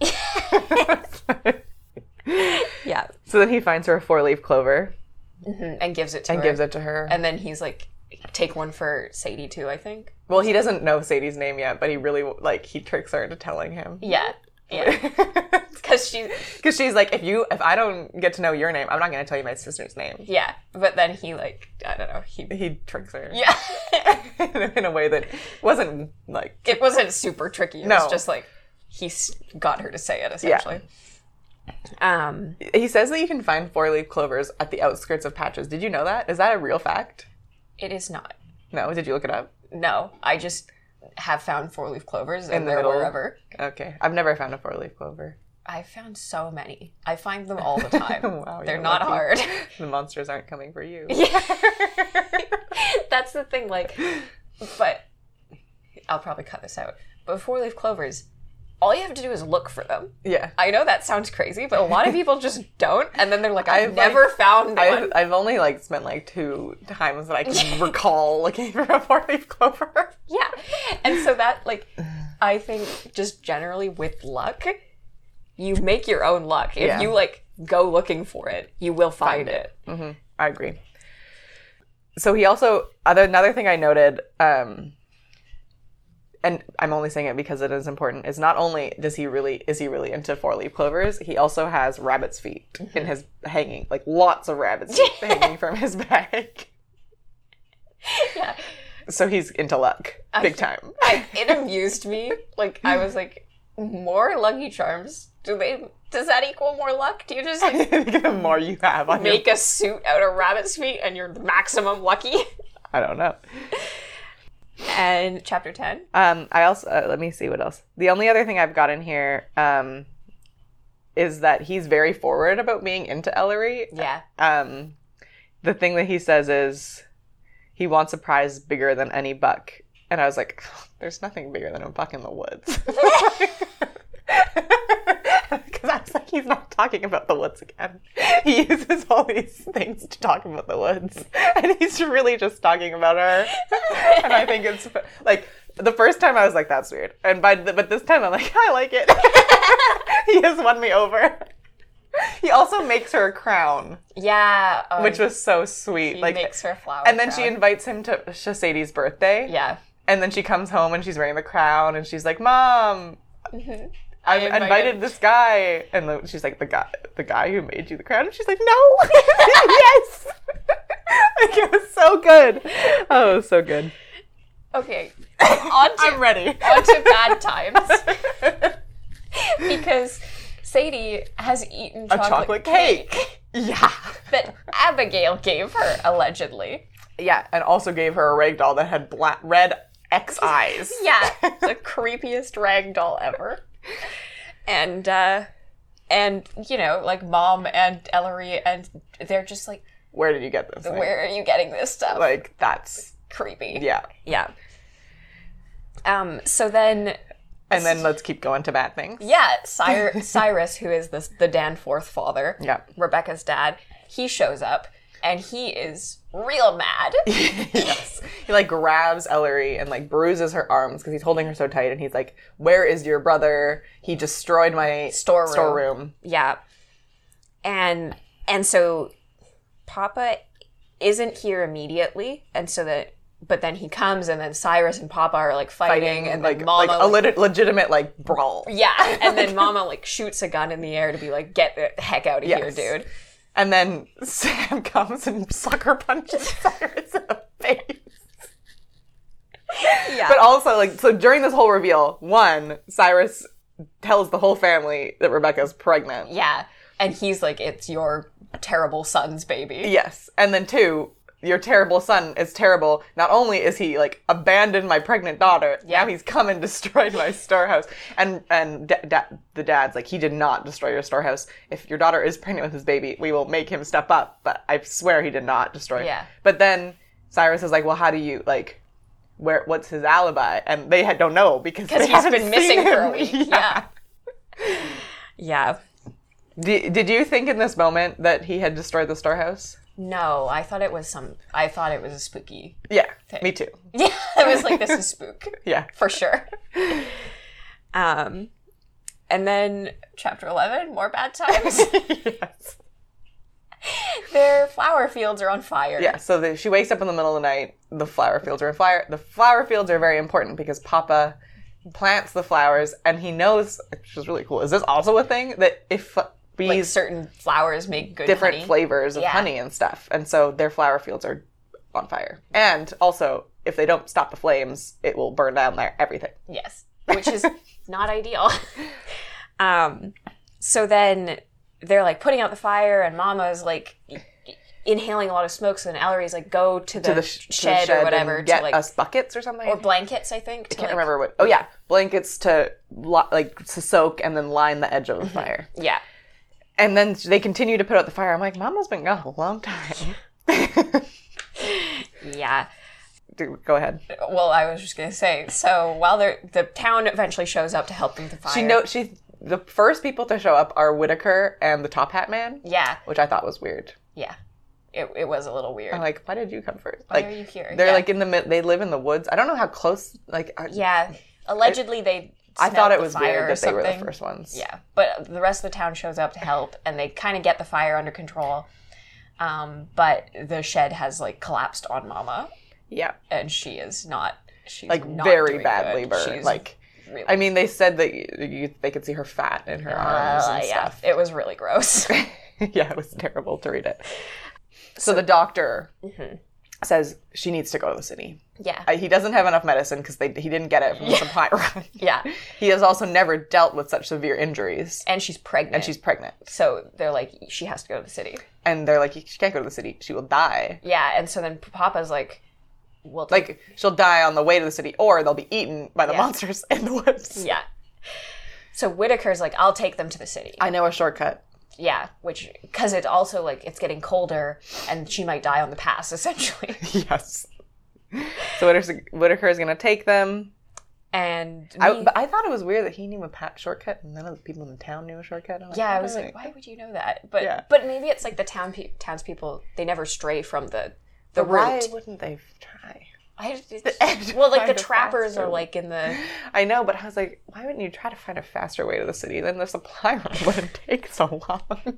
Yeah. So then he finds her a four-leaf clover. Mm-hmm. And gives it to and her. And gives it to her. And then he's like, take one for Sadie too, I think. Well, he doesn't know Sadie's name yet, but he really, like, he tricks her into telling him. Yeah. Yeah. Because she... Because she's like, if you, if I don't get to know your name, I'm not going to tell you my sister's name. Yeah. But then he, like, I don't know, he... He tricks her. Yeah. In a way that wasn't, like... It wasn't super tricky. It no. was just, like, he got her to say it, essentially. Yeah. Um, he says that you can find four-leaf clovers at the outskirts of patches. Did you know that? Is that a real fact? It is not. No? Did you look it up? No. I just have found four-leaf clovers in and the they're middle. Wherever. Okay. I've never found a four-leaf clover. I've found so many. I find them all the time. Wow, they're not lucky. Hard. The monsters aren't coming for you. Yeah. That's the thing, like, but I'll probably cut this out. But four-leaf clovers all you have to do is look for them. Yeah. I know that sounds crazy, but a lot of people just don't, and then they're like, I've, I've never like, found I've, one. I've only like spent like two times that I can recall looking for a four-leaf clover. Yeah. And so that, like, I think just generally with luck, you make your own luck. If Yeah. you, like, go looking for it, you will find, find it. it. Mm-hmm. I agree. So he also, other another thing I noted, um, and I'm only saying it because it is important, is not only does he really, is he really into four-leaf clovers, he also has rabbit's feet mm-hmm. in his hanging, like lots of rabbit's feet hanging from his bag. Yeah. So he's into luck, big time. I, it amused me. Like, I was like, more Lucky Charms? Do they, does that equal more luck? Do you just, like, the more you have on make your... a suit out of rabbit's feet and you're maximum lucky? I don't know. And chapter ten? Um, I also, uh, let me see what else. The only other thing I've got in here um, is that he's very forward about being into Ellery. Yeah. Um, the thing that he says is he wants a prize bigger than any buck. And I was like, there's nothing bigger than a buck in the woods. Because I was like, he's not talking about the woods again. He uses all these things to talk about the woods. And he's really just talking about her. And I think it's, like, the first time I was like, that's weird. And by the, but this time I'm like, I like it. He has won me over. He also makes her a crown. Yeah. Um, which was so sweet. He like, makes her a flower And then crown. she invites him to Shasadie's birthday. Yeah. And then she comes home and she's wearing the crown and she's like, Mom, mm-hmm. I invited, invited this guy. And the, she's like, the guy the guy who made you the crown? And she's like, no. Yes. Like, it was so good. Oh, it was so good. Okay. On to, I'm ready. On to bad times. Because Sadie has eaten chocolate, a chocolate cake. cake. Yeah. That Abigail gave her, allegedly. Yeah, and also gave her a rag doll that had black, red X eyes. Yeah, the creepiest rag doll ever. And, uh, and, you know, like, Mom and Ellery, and they're just like... Where did you get this? Where are you getting this stuff? Like, that's... creepy. Yeah. Yeah. Um, so then... And then let's keep going to bad things. Yeah, Cyr- Cyrus, who is this, the Danforth father, yeah. Rebecca's dad, he shows up, and he is real mad. Yes. He, like, grabs Ellery and, like, bruises her arms because he's holding her so tight, and he's like, where is your brother? He destroyed my storeroom. storeroom. Yeah. And, and so Papa isn't here immediately, and so that... But then he comes, and then Cyrus and Papa are, like, fighting, fighting and then like, Mama... Like a like, le- legitimate, like, brawl. Yeah, and then Mama, like, shoots a gun in the air to be like, get the heck out of yes. here, dude. And then Sam comes and sucker punches Cyrus in the face. Yeah. But also, like, so during this whole reveal, one, Cyrus tells the whole family that Rebecca's pregnant. Yeah, and he's like, it's your terrible son's baby. Yes. And then two... Your terrible son is terrible. Not only is he, like, abandoned my pregnant daughter, yeah. now he's come and destroyed my storehouse. And and da- da- the dad's like, he did not destroy your storehouse. If your daughter is pregnant with his baby, we will make him step up. But I swear he did not destroy it. Yeah. But then Cyrus is like, well, how do you, like, where? What's his alibi? And they had, don't know because they he's haven't been missing him. for a week. Yeah. Yeah. yeah. Did, did you think in this moment that he had destroyed the storehouse? No, I thought it was some... I thought it was a spooky Yeah, thing. Me too. Yeah, I was like, this is spook. Yeah. For sure. Um, and then chapter eleven, more bad times. Yes. Their flower fields are on fire. Yeah, so the, she wakes up in the middle of the night, the flower fields are on fire. The flower fields are very important because Papa plants the flowers, and he knows, which is really cool, is this also a thing? That if... Bees, like certain flowers make good different honey. flavors of yeah. honey and stuff. And so their flower fields are on fire. And also, if they don't stop the flames, it will burn down their everything. Yes, which is not ideal. Um, so then they're like putting out the fire, and Mama's like inhaling a lot of smoke. So then Ellery's like, go to the, to the sh- shed, to the shed or whatever and get to like us buckets or something, or blankets. I think I can't like, remember what. Oh yeah, blankets to like to soak and then line the edge of the fire. Yeah. And then they continue to put out the fire. I'm like, Mama's been gone a long time. Yeah. Go ahead. Well, I was just gonna say. So while they're the town eventually shows up to help them to fire. She know she the first people to show up are Whitaker and the Top Hat Man. Yeah. Which I thought was weird. Yeah. It it was a little weird. I'm like, why did you come first? Why like, are you here? They're yeah. like in the mid. They live in the woods. I don't know how close. Like. Yeah. Allegedly, they. I thought it was weird that they were the first ones. Yeah, but the rest of the town shows up to help, and they kind of get the fire under control. Um, but the shed has like collapsed on Mama. Yeah, and she is not. She's like not very doing badly good. burned. She's like, really... I mean, they said that you, you, they could see her fat in her uh, arms and yeah, stuff. It was really gross. Yeah, it was terrible to read it. So, so the doctor mm-hmm. says she needs to go to the city. Yeah. Uh, he doesn't have enough medicine because he didn't get it from the yeah. supply run. Yeah. He has also never dealt with such severe injuries. And she's pregnant. And she's pregnant. So they're like, she has to go to the city. And they're like, she can't go to the city. She will die. Yeah, and so then Papa's like, well... Like, she'll die on the way to the city, or they'll be eaten by the yeah. monsters in the woods. Yeah. So Whitaker's like, I'll take them to the city. I know a shortcut. Yeah, which, because it's also, like, it's getting colder, and she might die on the pass, essentially. Yes. So Whitaker, Whitaker is going to take them. And... Me, I, but I thought it was weird that he knew a pat shortcut, and none of the people in the town knew a shortcut. I yeah, like, I was right. like, why would you know that? But yeah. but maybe it's like the town pe- townspeople, they never stray from the, the but route. Why wouldn't they try? I, well, like the trappers faster. are like in the... I know, but I was like, why wouldn't you try to find a faster way to the city? Then the supply run wouldn't take so long.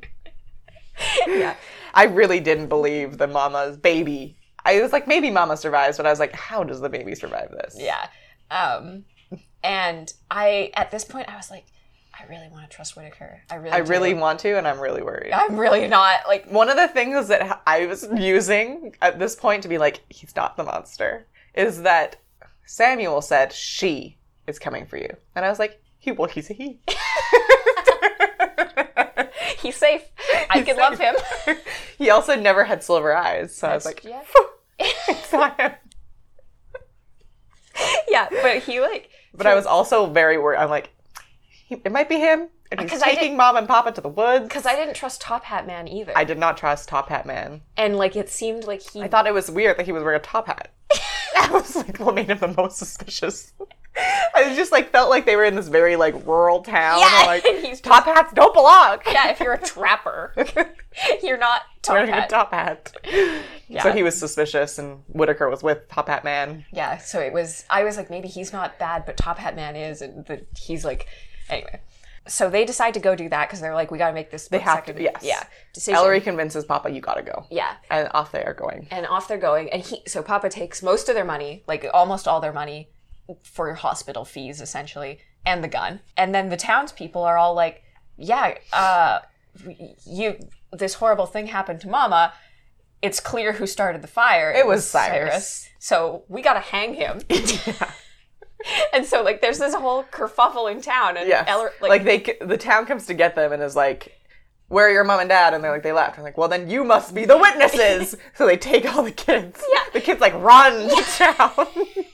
Yeah. I really didn't believe the mama's baby. I was like, maybe Mama survives, but I was like, how does the baby survive this? Yeah. Um, and I, at this point, I was like, I really want to trust Whitaker. I really I do. really want to, and I'm really worried. I'm really not, like... One of the things that I was using at this point to be like, he's not the monster, is that Samuel said, she is coming for you. And I was like, he, well, he's a he. He's safe. I He's can safe. love him. He also never had silver eyes, so That's, I was like, yeah. it's not him. Yeah, but he like... But I was also very worried. I'm like, he, it might be him, and he's taking Mom and Papa to the woods. Because I didn't trust Top Hat Man either. I did not trust Top Hat Man. And like it seemed like he... I thought it was weird that he was wearing a top hat. I was like, what made him the most suspicious? I just like felt like they were in this very like rural town. Yeah, and, like, he's top hats don't belong. Yeah, if you're a trapper, you're not Top wearing Hat. a top hat. Yeah. So he was suspicious, and Whitaker was with Top Hat Man. Yeah, so it was, I was like, maybe he's not bad, but Top Hat Man is, and the, he's like, anyway. So they decide to go do that, because they're like, we gotta make this They have second, to, yes. Yeah, decision. Ellery convinces Papa, you gotta go. Yeah. And off they are going. And off they're going, and he, so Papa takes most of their money, like almost all their money, for hospital fees, essentially, and the gun. And then the townspeople are all like, yeah, uh, you, this horrible thing happened to Mama. It's clear who started the fire. It, it was Cyrus. Cyrus. So we gotta hang him. Yeah. And so, like, there's this whole kerfuffle in town. And yes. Eller- like, like, they, the town comes to get them and is like, where are your mom and dad? And they're like, they left. I'm like, well, then you must be the witnesses. So they take all the kids. Yeah. The kids, like, run yeah. to town.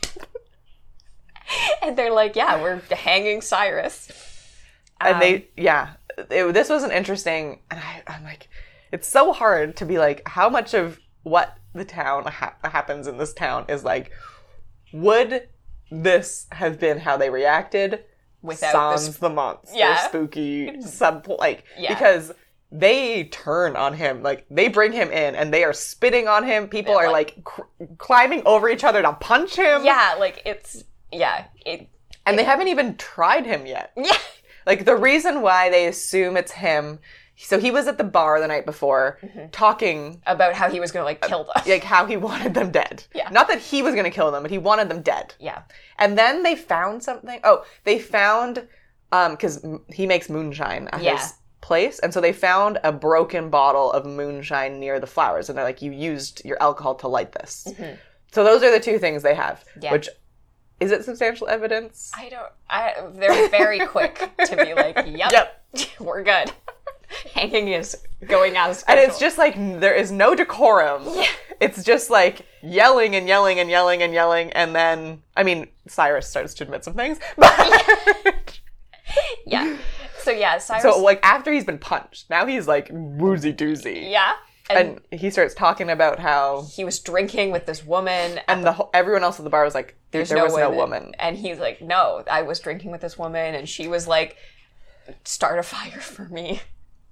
And they're like, yeah, we're hanging Cyrus. And um, they, yeah. It, this was an interesting, and I, I'm like, it's so hard to be like, how much of what the town ha- happens in this town is like, would this have been how they reacted without sans this, the monster yeah. spooky sub like yeah. because they turn on him, like they bring him in and they are spitting on him. People yeah, are like, like cr- climbing over each other to punch him. Yeah, like it's yeah, it, and it, they haven't even tried him yet. Yeah, like the reason why they assume it's him. So he was at the bar the night before, mm-hmm. talking about how he was going to like kill them, like how he wanted them dead. Yeah, not that he was going to kill them, but he wanted them dead. Yeah, and then they found something. Oh, they found um because he makes moonshine at yeah. his place, and so they found a broken bottle of moonshine near the flowers, and they're like, you used your alcohol to light this. Mm-hmm. So those are the two things they have. Yeah. Which is it substantial evidence? I don't. I they're very quick to be like, yep, yep, we're good. Hanging is going as scheduled. And it's just like, there is no decorum. Yeah. It's just like yelling and yelling and yelling and yelling. And then, I mean, Cyrus starts to admit some things. But yeah. So yeah, Cyrus. So like after he's been punched, now he's like woozy doozy. Yeah. And, and he starts talking about how he was drinking with this woman. And the, the everyone else at the bar was like, there no was women. no woman. And he's like, no, I was drinking with this woman, and she was like, start a fire for me.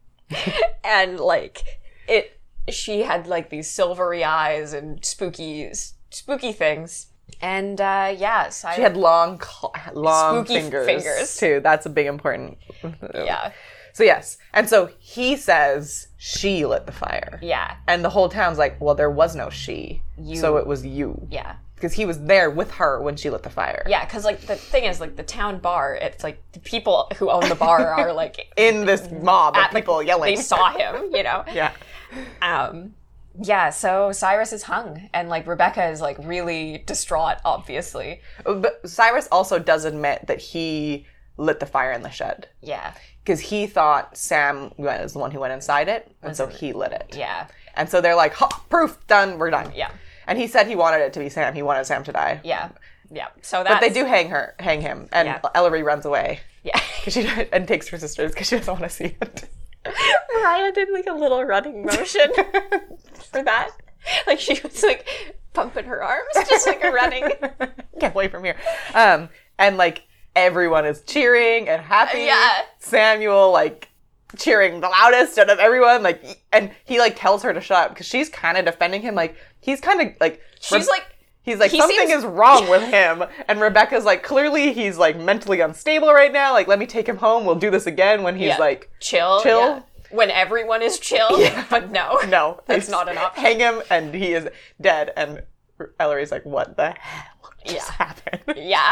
And like, it, she had like these silvery eyes and spooky, spooky things. And uh, yeah, so she had long, long spooky fingers, fingers too. That's a big important. Yeah. So yes, and so he says she lit the fire. Yeah. And the whole town's like, well, there was no she, you. So it was you. Yeah. Because he was there with her when she lit the fire. Yeah, because like the thing is, like the town bar, it's like the people who own the bar are like in this mob of people the, yelling. They saw him, you know. Yeah. Um. Yeah, so Cyrus is hung, and like Rebecca is like really distraught, obviously. But Cyrus also does admit that he lit the fire in the shed. Yeah. Because he thought Sam was the one who went inside it, and so he lit it. Yeah. And so they're like, ha, proof, done, we're done. Yeah. And he said he wanted it to be Sam. He wanted Sam to die. Yeah. Yeah. So that's... But they do hang her, hang him, and Yeah. Ellery runs away. Yeah. She, and takes her sisters because she doesn't want to see it. Mariah did like a little running motion for that. Like she was like pumping her arms, just like running. Get away from here. Um, and like everyone is cheering and happy. Yeah. Samuel like cheering the loudest out of everyone. Like, and he like tells her to shut up because she's kind of defending him. Like he's kind of like she's Re- like. He's like, he something seems- is wrong with him. And Rebecca's like, clearly he's like mentally unstable right now. Like, let me take him home. We'll do this again when he's Yeah. like chill. chill. Yeah. When everyone is chill. Yeah. But no. No. That's they not an option. Hang him and he is dead. And Ellery's like, what the hell just Yeah. happened? Yeah.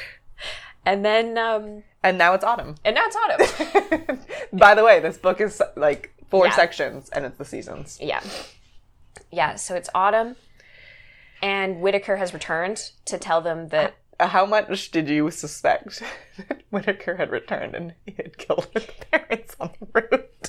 And then, um... And now it's autumn. And now it's autumn. By the way, this book is like four Yeah. sections and it's the seasons. Yeah. Yeah, so it's autumn. And Whittaker has returned to tell them that... How much did you suspect that Whittaker had returned and he had killed his parents on the route?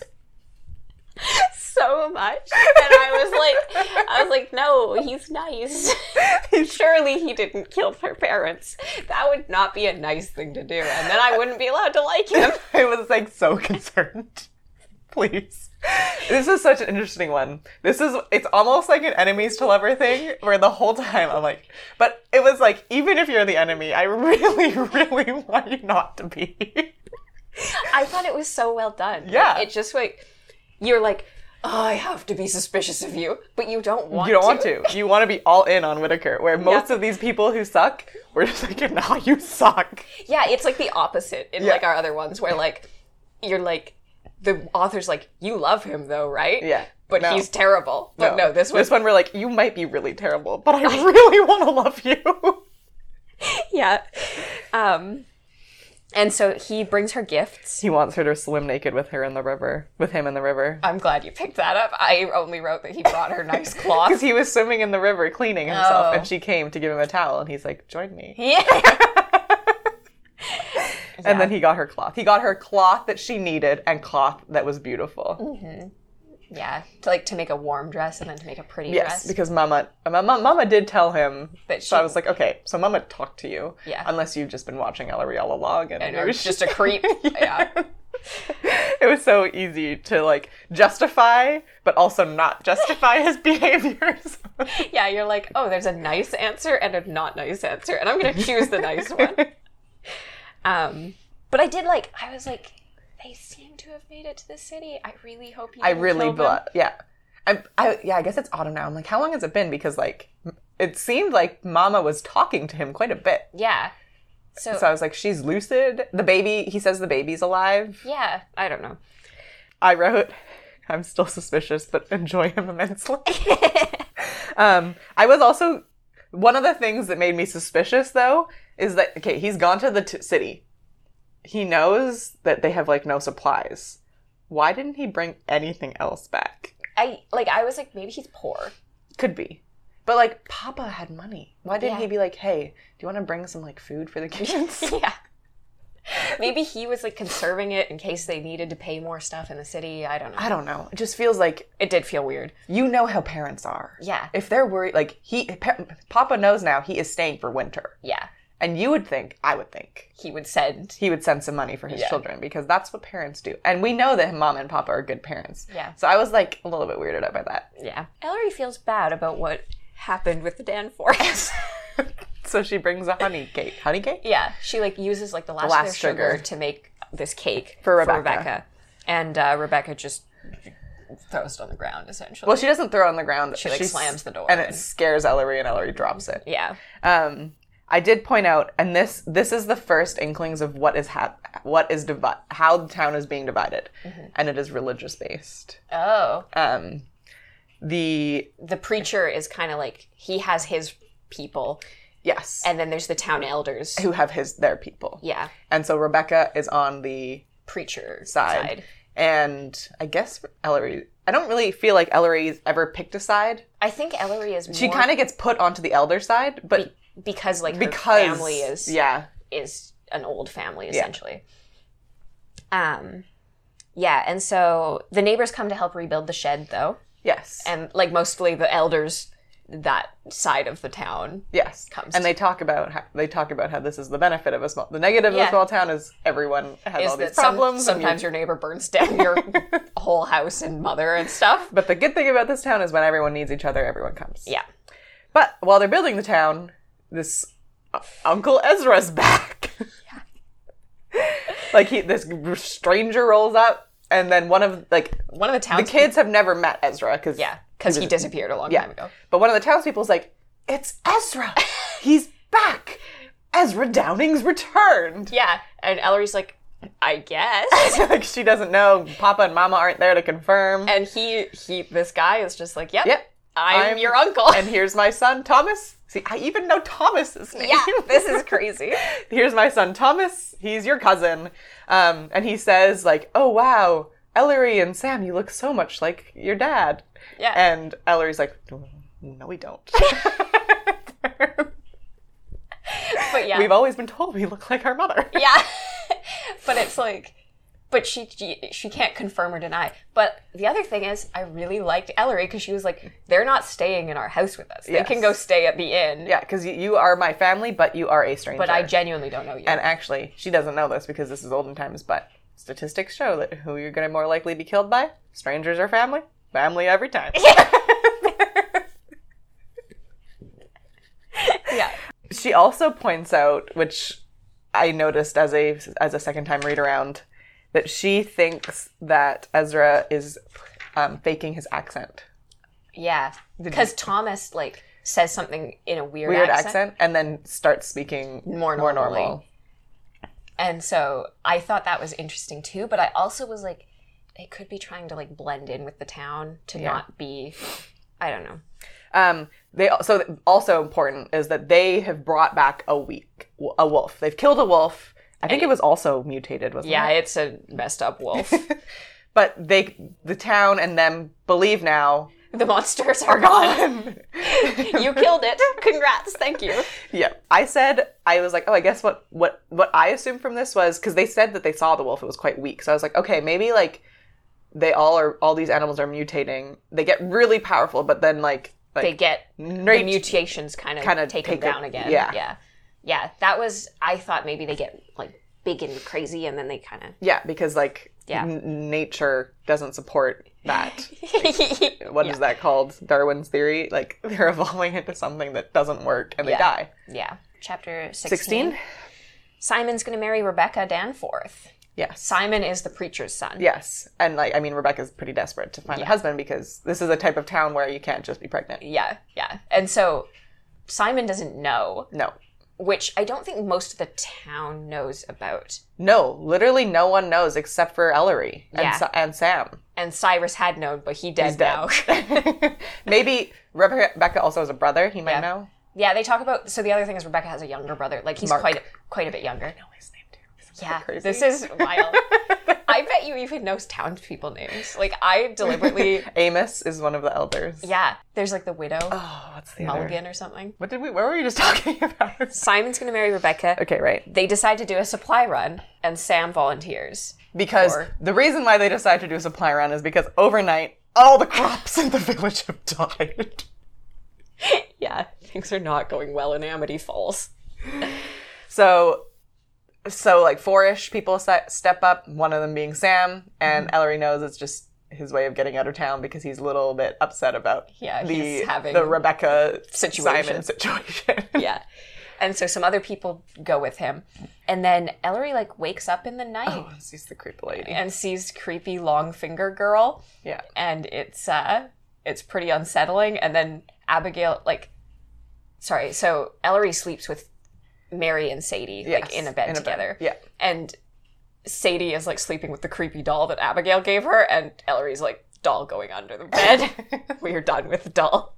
So much. And I was like, I was like, no, he's nice. Surely he didn't kill their parents. That would not be a nice thing to do. And then I wouldn't be allowed to like him. I was like so concerned. Please. This is such an interesting one. This is, it's almost like an enemies to lover thing where the whole time I'm like, but it was like, even if you're the enemy, I really, really want you not to be. I thought it was so well done. Yeah. Like, it just like, you're like, oh, I have to be suspicious of you, but you don't want to. You don't want to. You want to be all in on Whittaker, where most Yeah. of these people who suck, we're just like, no, you suck. Yeah, it's like the opposite in Yeah. like our other ones where like, you're like, the author's like, you love him though, right? Yeah. But No. he's terrible. But no, this one. This one we're like, you might be really terrible, but I really want to love you. Yeah. Um, and so he brings her gifts. He wants her to swim naked with her in the river, with him in the river. I'm glad you picked that up. I only wrote that he brought her nice cloth. Because he was swimming in the river cleaning himself, Oh. and she came to give him a towel, and he's like, join me. Yeah. And then he got her cloth. He got her cloth that she needed and cloth that was beautiful. Mm-hmm. Yeah. To like to make a warm dress and then to make a pretty Yes, dress. because Mama, Mama, Mama did tell him. That So I she- was like, okay, so Mama talked to you. Yeah. Unless you've just been watching Ellery all along, and, And it it was was just a creep. Yeah. It was so easy to like justify, but also not justify his behaviors. Yeah, you're like, oh, there's a nice answer and a not nice answer, and I'm gonna choose the nice one. Um, but I did like, I was like, they seem to have made it to the city. I really hope you. I didn't really, kill them. blo- yeah. I, I, yeah, I guess it's autumn now. I'm like, how long has it been? Because like, it seemed like Mama was talking to him quite a bit. Yeah. So, So I was like, she's lucid. The baby, he says the baby's alive. yeah, I don't know. I wrote, I'm still suspicious, but enjoy him immensely. um, I was also, one of the things that made me suspicious though, is that, okay, he's gone to the t- city. He knows that they have like no supplies. Why didn't he bring anything else back? I like. I was like, maybe he's poor. Could be. But like, Papa had money. Why didn't Yeah. he be like, hey, do you want to bring some like food for the kids? Yeah. Maybe he was like conserving it in case they needed to pay more stuff in the city. I don't know. I don't know. It just feels like, It did feel weird. you know how parents are. Yeah. If they're worried, like he, pa- Papa knows now he is staying for winter. Yeah. And you would think, I would think, He would send... he would send some money for his Yeah. children because that's what parents do. And we know that mom and papa are good parents. Yeah. So I was like a little bit weirded out by that. Yeah. Ellery feels bad about what happened with the Danforths. So she brings a honey cake. Honey cake? Yeah. She, like, uses, like, the last, last of their sugar. sugar. to make this cake For Rebecca. And uh, Rebecca just throws it on the ground, essentially. Well, she doesn't throw it on the ground. She, like, slams the door And in. it scares Ellery, and Ellery drops it. Yeah. Um, I did point out, and this this is the first inklings of what is hap- what is divi- how the town is being divided, mm-hmm. and it is religious based. Oh. Um, the The preacher is kind of like, he has his people, yes, and then there's the town elders. who have his their people. Yeah. And so Rebecca is on the Preacher side, side. and I guess Ellery. I don't really feel like Ellery's ever picked a side. I think Ellery is more... She kind of gets put onto the elder side, but Be- because, like, her because family is... yeah. is an old family, essentially. Yeah. Um, yeah, and so the neighbors come to help rebuild the shed, though. Yes. And, like, mostly the elders, that side of the town. Yes. Comes and to- they talk about how, they talk about how this is the benefit of a small... The negative of Yeah. a small town is everyone has Is all these that some- problems. and sometimes you- your neighbor burns down your whole house and mother and stuff. But the good thing about this town is when everyone needs each other, everyone comes. Yeah. But while they're building the town, this uh, Uncle Ezra's back. Like, he, this stranger rolls up, and then one of, like... One of the The towns... kids have never met Ezra, because... Yeah, because he was- disappeared a long Yeah. time ago. But one of the townspeople's like, it's Ezra! He's back! Ezra Downing's returned! Yeah, and Ellery's like, I guess. Like, she doesn't know. Papa and Mama aren't there to confirm. And he, he, this guy is just like, yep, Yep. I'm, I'm- your uncle. And here's my son, Thomas. See, I even know Thomas's name. Yeah, this is crazy. Here's my son, Thomas. He's your cousin. Um, and he says, like, oh, wow, Ellery and Sam, you look so much like your dad. Yeah. And Ellery's like, no, we don't. But yeah. We've always been told we look like our mother. Yeah. But it's like, but she, she she can't confirm or deny. But the other thing is, I really liked Ellery because she was like, they're not staying in our house with us. They Yes. can go stay at the inn. Yeah, because you, you are my family, but you are a stranger. But I genuinely don't know you. And actually, she doesn't know this because this is olden times, but statistics show that who you're going to more likely be killed by? Strangers or family? Family every time. Yeah. She also points out, which I noticed as a as a second time read around, that she thinks that Ezra is um, faking his accent. Yeah. Because Thomas, like, says something in a weird, Weird accent. accent, and then starts speaking More more normally. normal. And so I thought that was interesting too, but I also was like, they could be trying to like blend in with the town to Yeah. not be, I don't know. Um, they so also important is that they have brought back a weak a wolf. They've killed a wolf. I think it was also mutated, wasn't Yeah, it? it's a messed up wolf. But they, the town and them believe now The monsters are are gone. gone. You killed it. Congrats. Thank you. Yeah, I said, I was like, oh, I guess what what what I assumed from this was, because they said that they saw the wolf, it was quite weak. So I was like, okay, maybe like they all are, all these animals are mutating. They get really powerful, but then like, like They get Nat- the mutations kind of kinda take them take it- down again. yeah. Yeah. Yeah. That was, I thought maybe they get like big and crazy and then they kind of. yeah, because like Yeah. n- nature doesn't support that. What is Yeah. that called? Darwin's theory? Like they're evolving into something that doesn't work and they Yeah. die. Yeah. Chapter sixteen. Sixteen? Simon's going to marry Rebecca Danforth. Yes. Simon is the preacher's son. Yes. And like, I mean, Rebecca's pretty desperate to find a Yeah. husband because this is a type of town where you can't just be pregnant. Yeah, yeah. And so Simon doesn't know, No. which I don't think most of the town knows about. No, literally no one knows except for Ellery and, Yeah. Sa- and Sam. And Cyrus had known, but he dead, He's dead. now. Maybe Rebecca also has a brother. He might Yeah. know. Yeah, they talk about. So the other thing is Rebecca has a younger brother. Like he's Mark. quite quite a bit younger. I know his name too. This is so Yeah, crazy. this is wild. I bet you even knows townspeople names. Like I deliberately. Amos is one of the elders. Yeah, there's like the widow Oh, what's the other? Mulligan or something. What did we? What were we just talking about? Simon's gonna marry Rebecca. Okay, right. They decide to do a supply run, and Sam volunteers. Because Or- the reason why they decide to do a supply run is because overnight all the crops in the village have died. Yeah, things are not going well in Amity Falls. So, so like four-ish people se- step up, one of them being Sam, and mm-hmm. Ellery knows it's just his way of getting out of town because he's a little bit upset about yeah, the, he's having the Rebecca situation. Simon situation. Yeah. And so some other people go with him. And then Ellery, like, wakes up in the night. Oh, and sees the creepy lady. And sees creepy long finger girl. Yeah. And it's, uh, it's pretty unsettling. And then Abigail, like, sorry, so Ellery sleeps with Mary and Sadie, yes, like, in a bed in together. A bed. Yeah. And Sadie is, like, sleeping with the creepy doll that Abigail gave her. And Ellery's, like, doll going under the bed. We are done with the doll.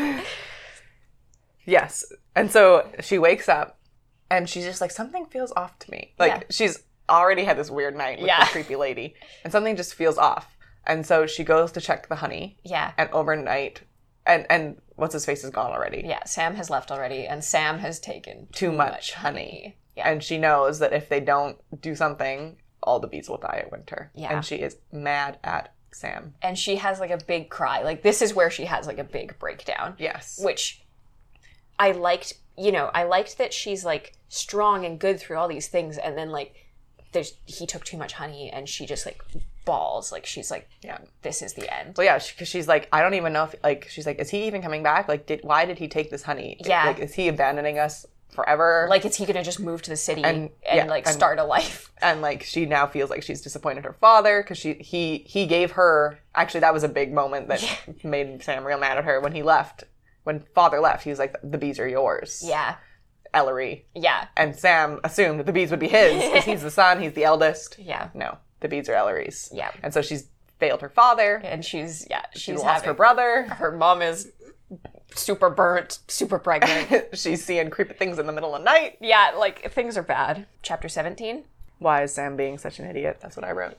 Yes. And so she wakes up and she's just like, something feels off to me. Like, yeah. she's already had this weird night with yeah. the creepy lady. And something just feels off. And so she goes to check the honey. Yeah. And overnight, and, and what's his face is gone already. Yeah, Sam has left already. And Sam has taken too, too much, much honey. honey. Yeah. And she knows that if they don't do something, all the bees will die at winter. Yeah. And she is mad at Sam. And she has, like, a big cry. Like, this is where she has, like, a big breakdown. Yes. Which I liked, you know, I liked that she's, like, strong and good through all these things, and then, like, there's he took too much honey, and she just, like, bawls. Like, she's like, yeah, this is the end. Well, yeah, because she, she's like, I don't even know if, like, she's like, is he even coming back? Like, did why did he take this honey? Yeah. Like, is he abandoning us forever? Like, is he going to just move to the city and, and yeah, like, and, start a life? And, like, she now feels like she's disappointed her father, because she he he gave her, actually, that was a big moment that yeah. made Sam real mad at her when he left. When father left, he was like, the bees are yours. Yeah. Ellery. Yeah. And Sam assumed that the bees would be his, because he's the son, he's the eldest. Yeah. No, the bees are Ellery's. Yeah. And so she's failed her father. And she's, yeah, she's she lost having, her brother. Her mom is super burnt, super pregnant. She's seeing creepy things in the middle of the night. Yeah, like, things are bad. Chapter seventeen. Why is Sam being such an idiot? That's what I wrote.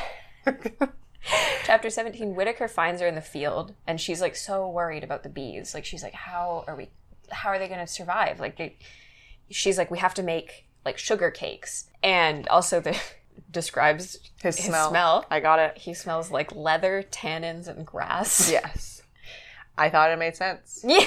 Chapter seventeen, Whittaker finds her in the field, and she's, like, so worried about the bees. Like, she's like, how are we, how are they going to survive? Like, they, she's like, we have to make, like, sugar cakes. And also the describes his, his smell. smell. I got it. He smells like leather, tannins, and grass. Yes. I thought it made sense. Yeah.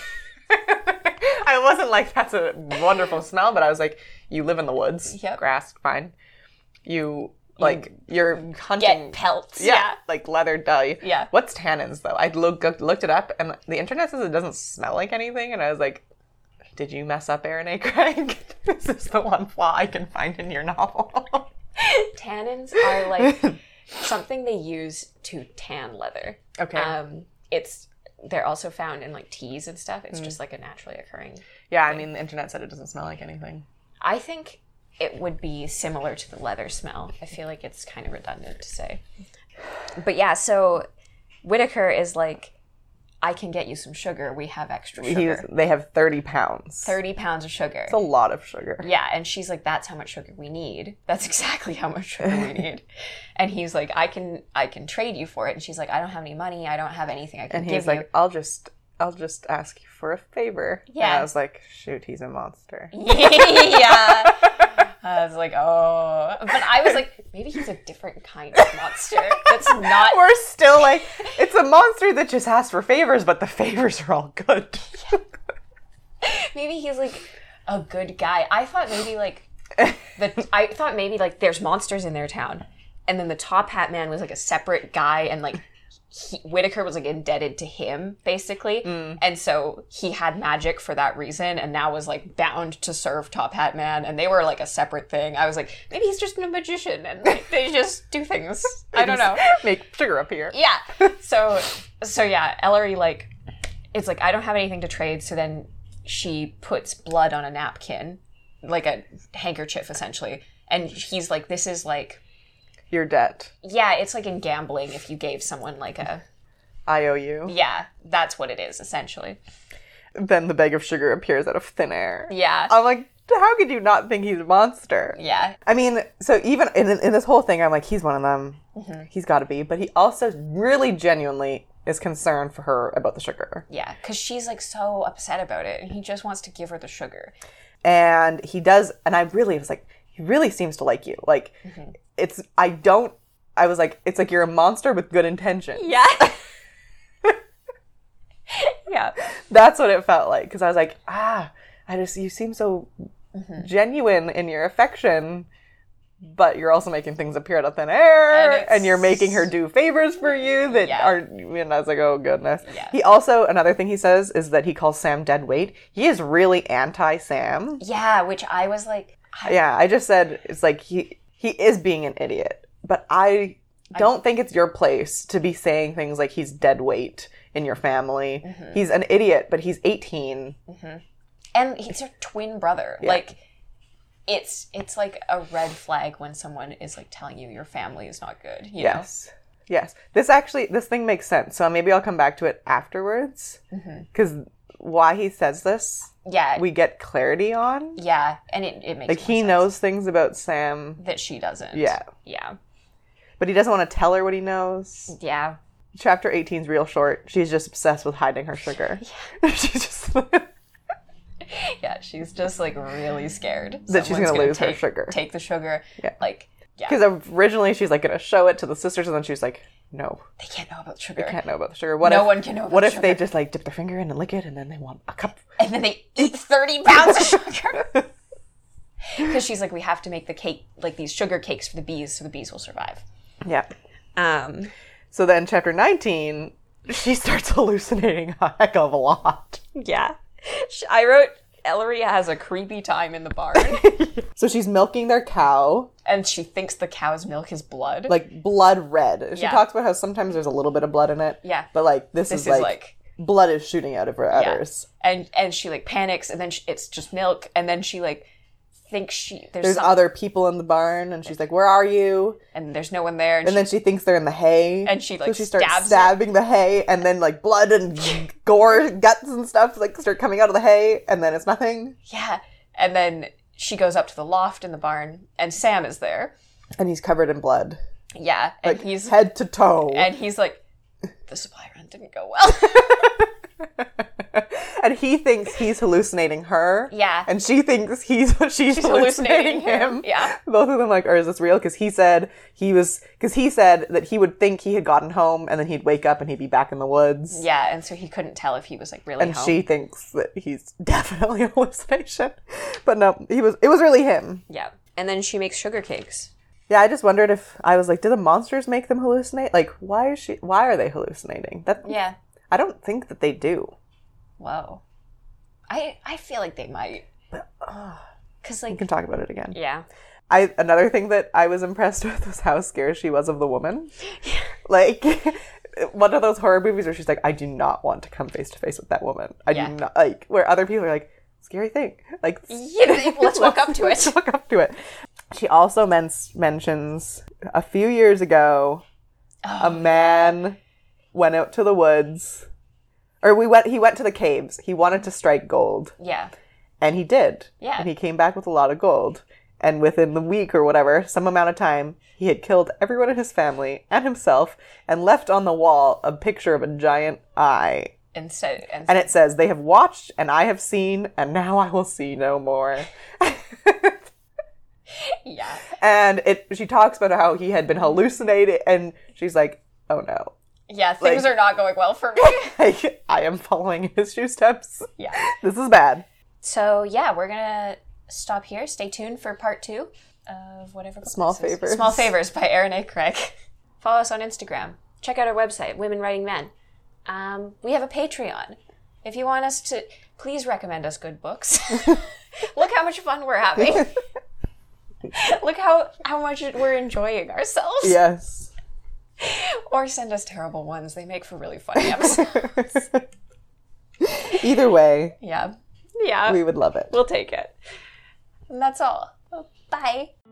I wasn't like, that's a wonderful smell, but I was like, you live in the woods. Yep. Grass, fine. You... Like, you're hunting... Get pelts. Yeah, yeah. Like leather dye. Yeah. What's tannins, though? I look, looked it up, and the internet says it doesn't smell like anything, and I was like, did you mess up, Aaron A. Craig? This is the one flaw I can find in your novel. Tannins are, like, something they use to tan leather. Okay. Um, it's... They're also found in, like, teas and stuff. It's mm. just, like, a naturally occurring Yeah, thing. I mean, the internet said it doesn't smell like anything. I think... it would be similar to the leather smell. I feel like it's kind of redundant to say. But yeah, so Whittaker is like, I can get you some sugar. We have extra sugar. He's, they have thirty pounds. thirty pounds of sugar. It's a lot of sugar. Yeah, and she's like, that's how much sugar we need. That's exactly how much sugar we need. And he's like, I can I can trade you for it. And she's like, I don't have any money. I don't have anything I can and give you. And he's like, I'll just... I'll just ask you for a favor. Yeah. And I was like, shoot, he's a monster. Yeah. I was like, oh. But I was like, maybe he's a different kind of monster. That's not... We're still like, it's a monster that just asks for favors, but the favors are all good. Yeah. Maybe he's like a good guy. I thought maybe like, the I thought maybe like there's monsters in their town. And then the Top Hat Man was like a separate guy, and like, He, Whittaker was like indebted to him basically, mm. and so he had magic for that reason, and now was like bound to serve Top Hat Man, and they were like a separate thing. I was like, maybe he's just a magician and like, they just do things. I don't know. Make sugar appear. Yeah. So so yeah, Ellery like, it's like I don't have anything to trade. So then she puts blood on a napkin, like a handkerchief essentially, and he's like, this is like. Your debt. Yeah, it's like in gambling if you gave someone like a... I O U. Yeah, that's what it is, essentially. Then the bag of sugar appears out of thin air. Yeah. I'm like, how could you not think he's a monster? Yeah. I mean, so even in, in this whole thing, I'm like, he's one of them. Mm-hmm. He's got to be. But he also really genuinely is concerned for her about the sugar. Yeah, because she's like so upset about it, and he just wants to give her the sugar. And he does, and I really was like, he really seems to like you. Like, mm-hmm. it's, I don't, I was like, it's like you're a monster with good intentions. Yeah. Yeah. That's what it felt like. Because I was like, ah, I just, you seem so mm-hmm. genuine in your affection, but you're also making things appear out of thin air, and, and you're making her do favors for you that yeah. are, and I was like, oh goodness. Yeah. He also, another thing he says is that he calls Sam dead weight. He is really anti-Sam. Yeah, which I was like... I... Yeah, I just said, it's like, he, he is being an idiot, but I don't I... think it's your place to be saying things like he's dead weight in your family. Mm-hmm. He's an idiot, but he's eighteen. Mm-hmm. And he's your twin brother. Yeah. Like... It's it's like a red flag when someone is like telling you your family is not good, you yes. know? Yes. This actually, this thing makes sense. So maybe I'll come back to it afterwards. Because mm-hmm. why he says this, yeah, we get clarity on. Yeah, and it, it makes Like he sense. knows things about Sam. That she doesn't. Yeah. Yeah. But he doesn't want to tell her what he knows. Yeah. Chapter eighteen is real short. She's just obsessed with hiding her sugar. Yeah. She's just... Yeah, she's just, like, really scared. That she's going to lose take, her sugar. Take the sugar. Yeah. Like, yeah. Because originally she's, like, going to show it to the sisters, and then she's like, no. They can't know about sugar. They can't know about the sugar. What no if, one can know about What sugar. if they just, like, dip their finger in and lick it, and then they want a cup? And then they eat thirty pounds of sugar. Because she's like, we have to make the cake, like, these sugar cakes for the bees, so the bees will survive. Yeah. Um. So then chapter nineteen, she starts hallucinating a heck of a lot. Yeah. I wrote... Ellery has a creepy time in the barn. So she's milking their cow. And she thinks the cow's milk is blood. Like, blood red. She yeah. talks about how sometimes there's a little bit of blood in it. Yeah. But, like, this, this is, is like, like... blood is shooting out of her udders. Yeah. And and she, like, panics, and then she, it's just milk, and then she, like, thinks she... There's, there's some... other people in the barn, and she's like, where are you? And there's no one there. And, and she... then she thinks they're in the hay. And she, like, so she starts stabs stabbing it. the hay, and then, like, blood and gore, guts and stuff, like, start coming out of the hay, and then it's nothing. Yeah. And then she goes up to the loft in the barn, and Sam is there. And he's covered in blood. Yeah. And like, he's... head to toe. And he's like, the supply run didn't go well. And he thinks he's hallucinating her. Yeah. And she thinks he's she's, she's hallucinating, hallucinating him. him. Yeah. Both of them like, or is this real? Because he said he was, because he said that he would think he had gotten home and then he'd wake up and he'd be back in the woods. Yeah, and so he couldn't tell if he was like really and home. And she thinks that he's definitely a hallucination. But no, he was, it was really him. Yeah. And then she makes sugar cakes. Yeah, I just wondered if, I was like, do the monsters make them hallucinate? Like, why is she, why are they hallucinating? That Yeah. I don't think that they do. Whoa. I I feel like they might. But, uh, Cause like... We can talk about it again. Yeah. I Another thing that I was impressed with was how scared she was of the woman. Like, one of those horror movies where she's like, I do not want to come face to face with that woman. I yeah. do not, like, where other people are like, scary thing. Like, yeah, let's walk up to it. Let's walk up to it. She also men- mentions a few years ago, oh. a man went out to the woods... Or we went. He went to the caves. He wanted to strike gold. Yeah. And he did. Yeah. And he came back with a lot of gold. And within the week or whatever, some amount of time, he had killed everyone in his family and himself and left on the wall a picture of a giant eye. And, so, and, and it says, they have watched and I have seen and now I will see no more. Yeah. And it. She talks about how he had been hallucinating and she's like, oh no. Yeah, things like, are not going well for me. I, I am following his shoe steps. Yeah. This is bad. So, yeah, we're going to stop here. Stay tuned for part two of whatever book Small this is. Favors. Small Favors by Erin A. Craig. Follow us on Instagram. Check out our website, Women Writing Men. Um, we have a Patreon. If you want us to, please recommend us good books. Look how much fun we're having. Look how, how much we're enjoying ourselves. Yes. Or send us terrible ones. They make for really funny episodes. Either way. Yeah. Yeah. We would love it. We'll take it. And that's all. Bye.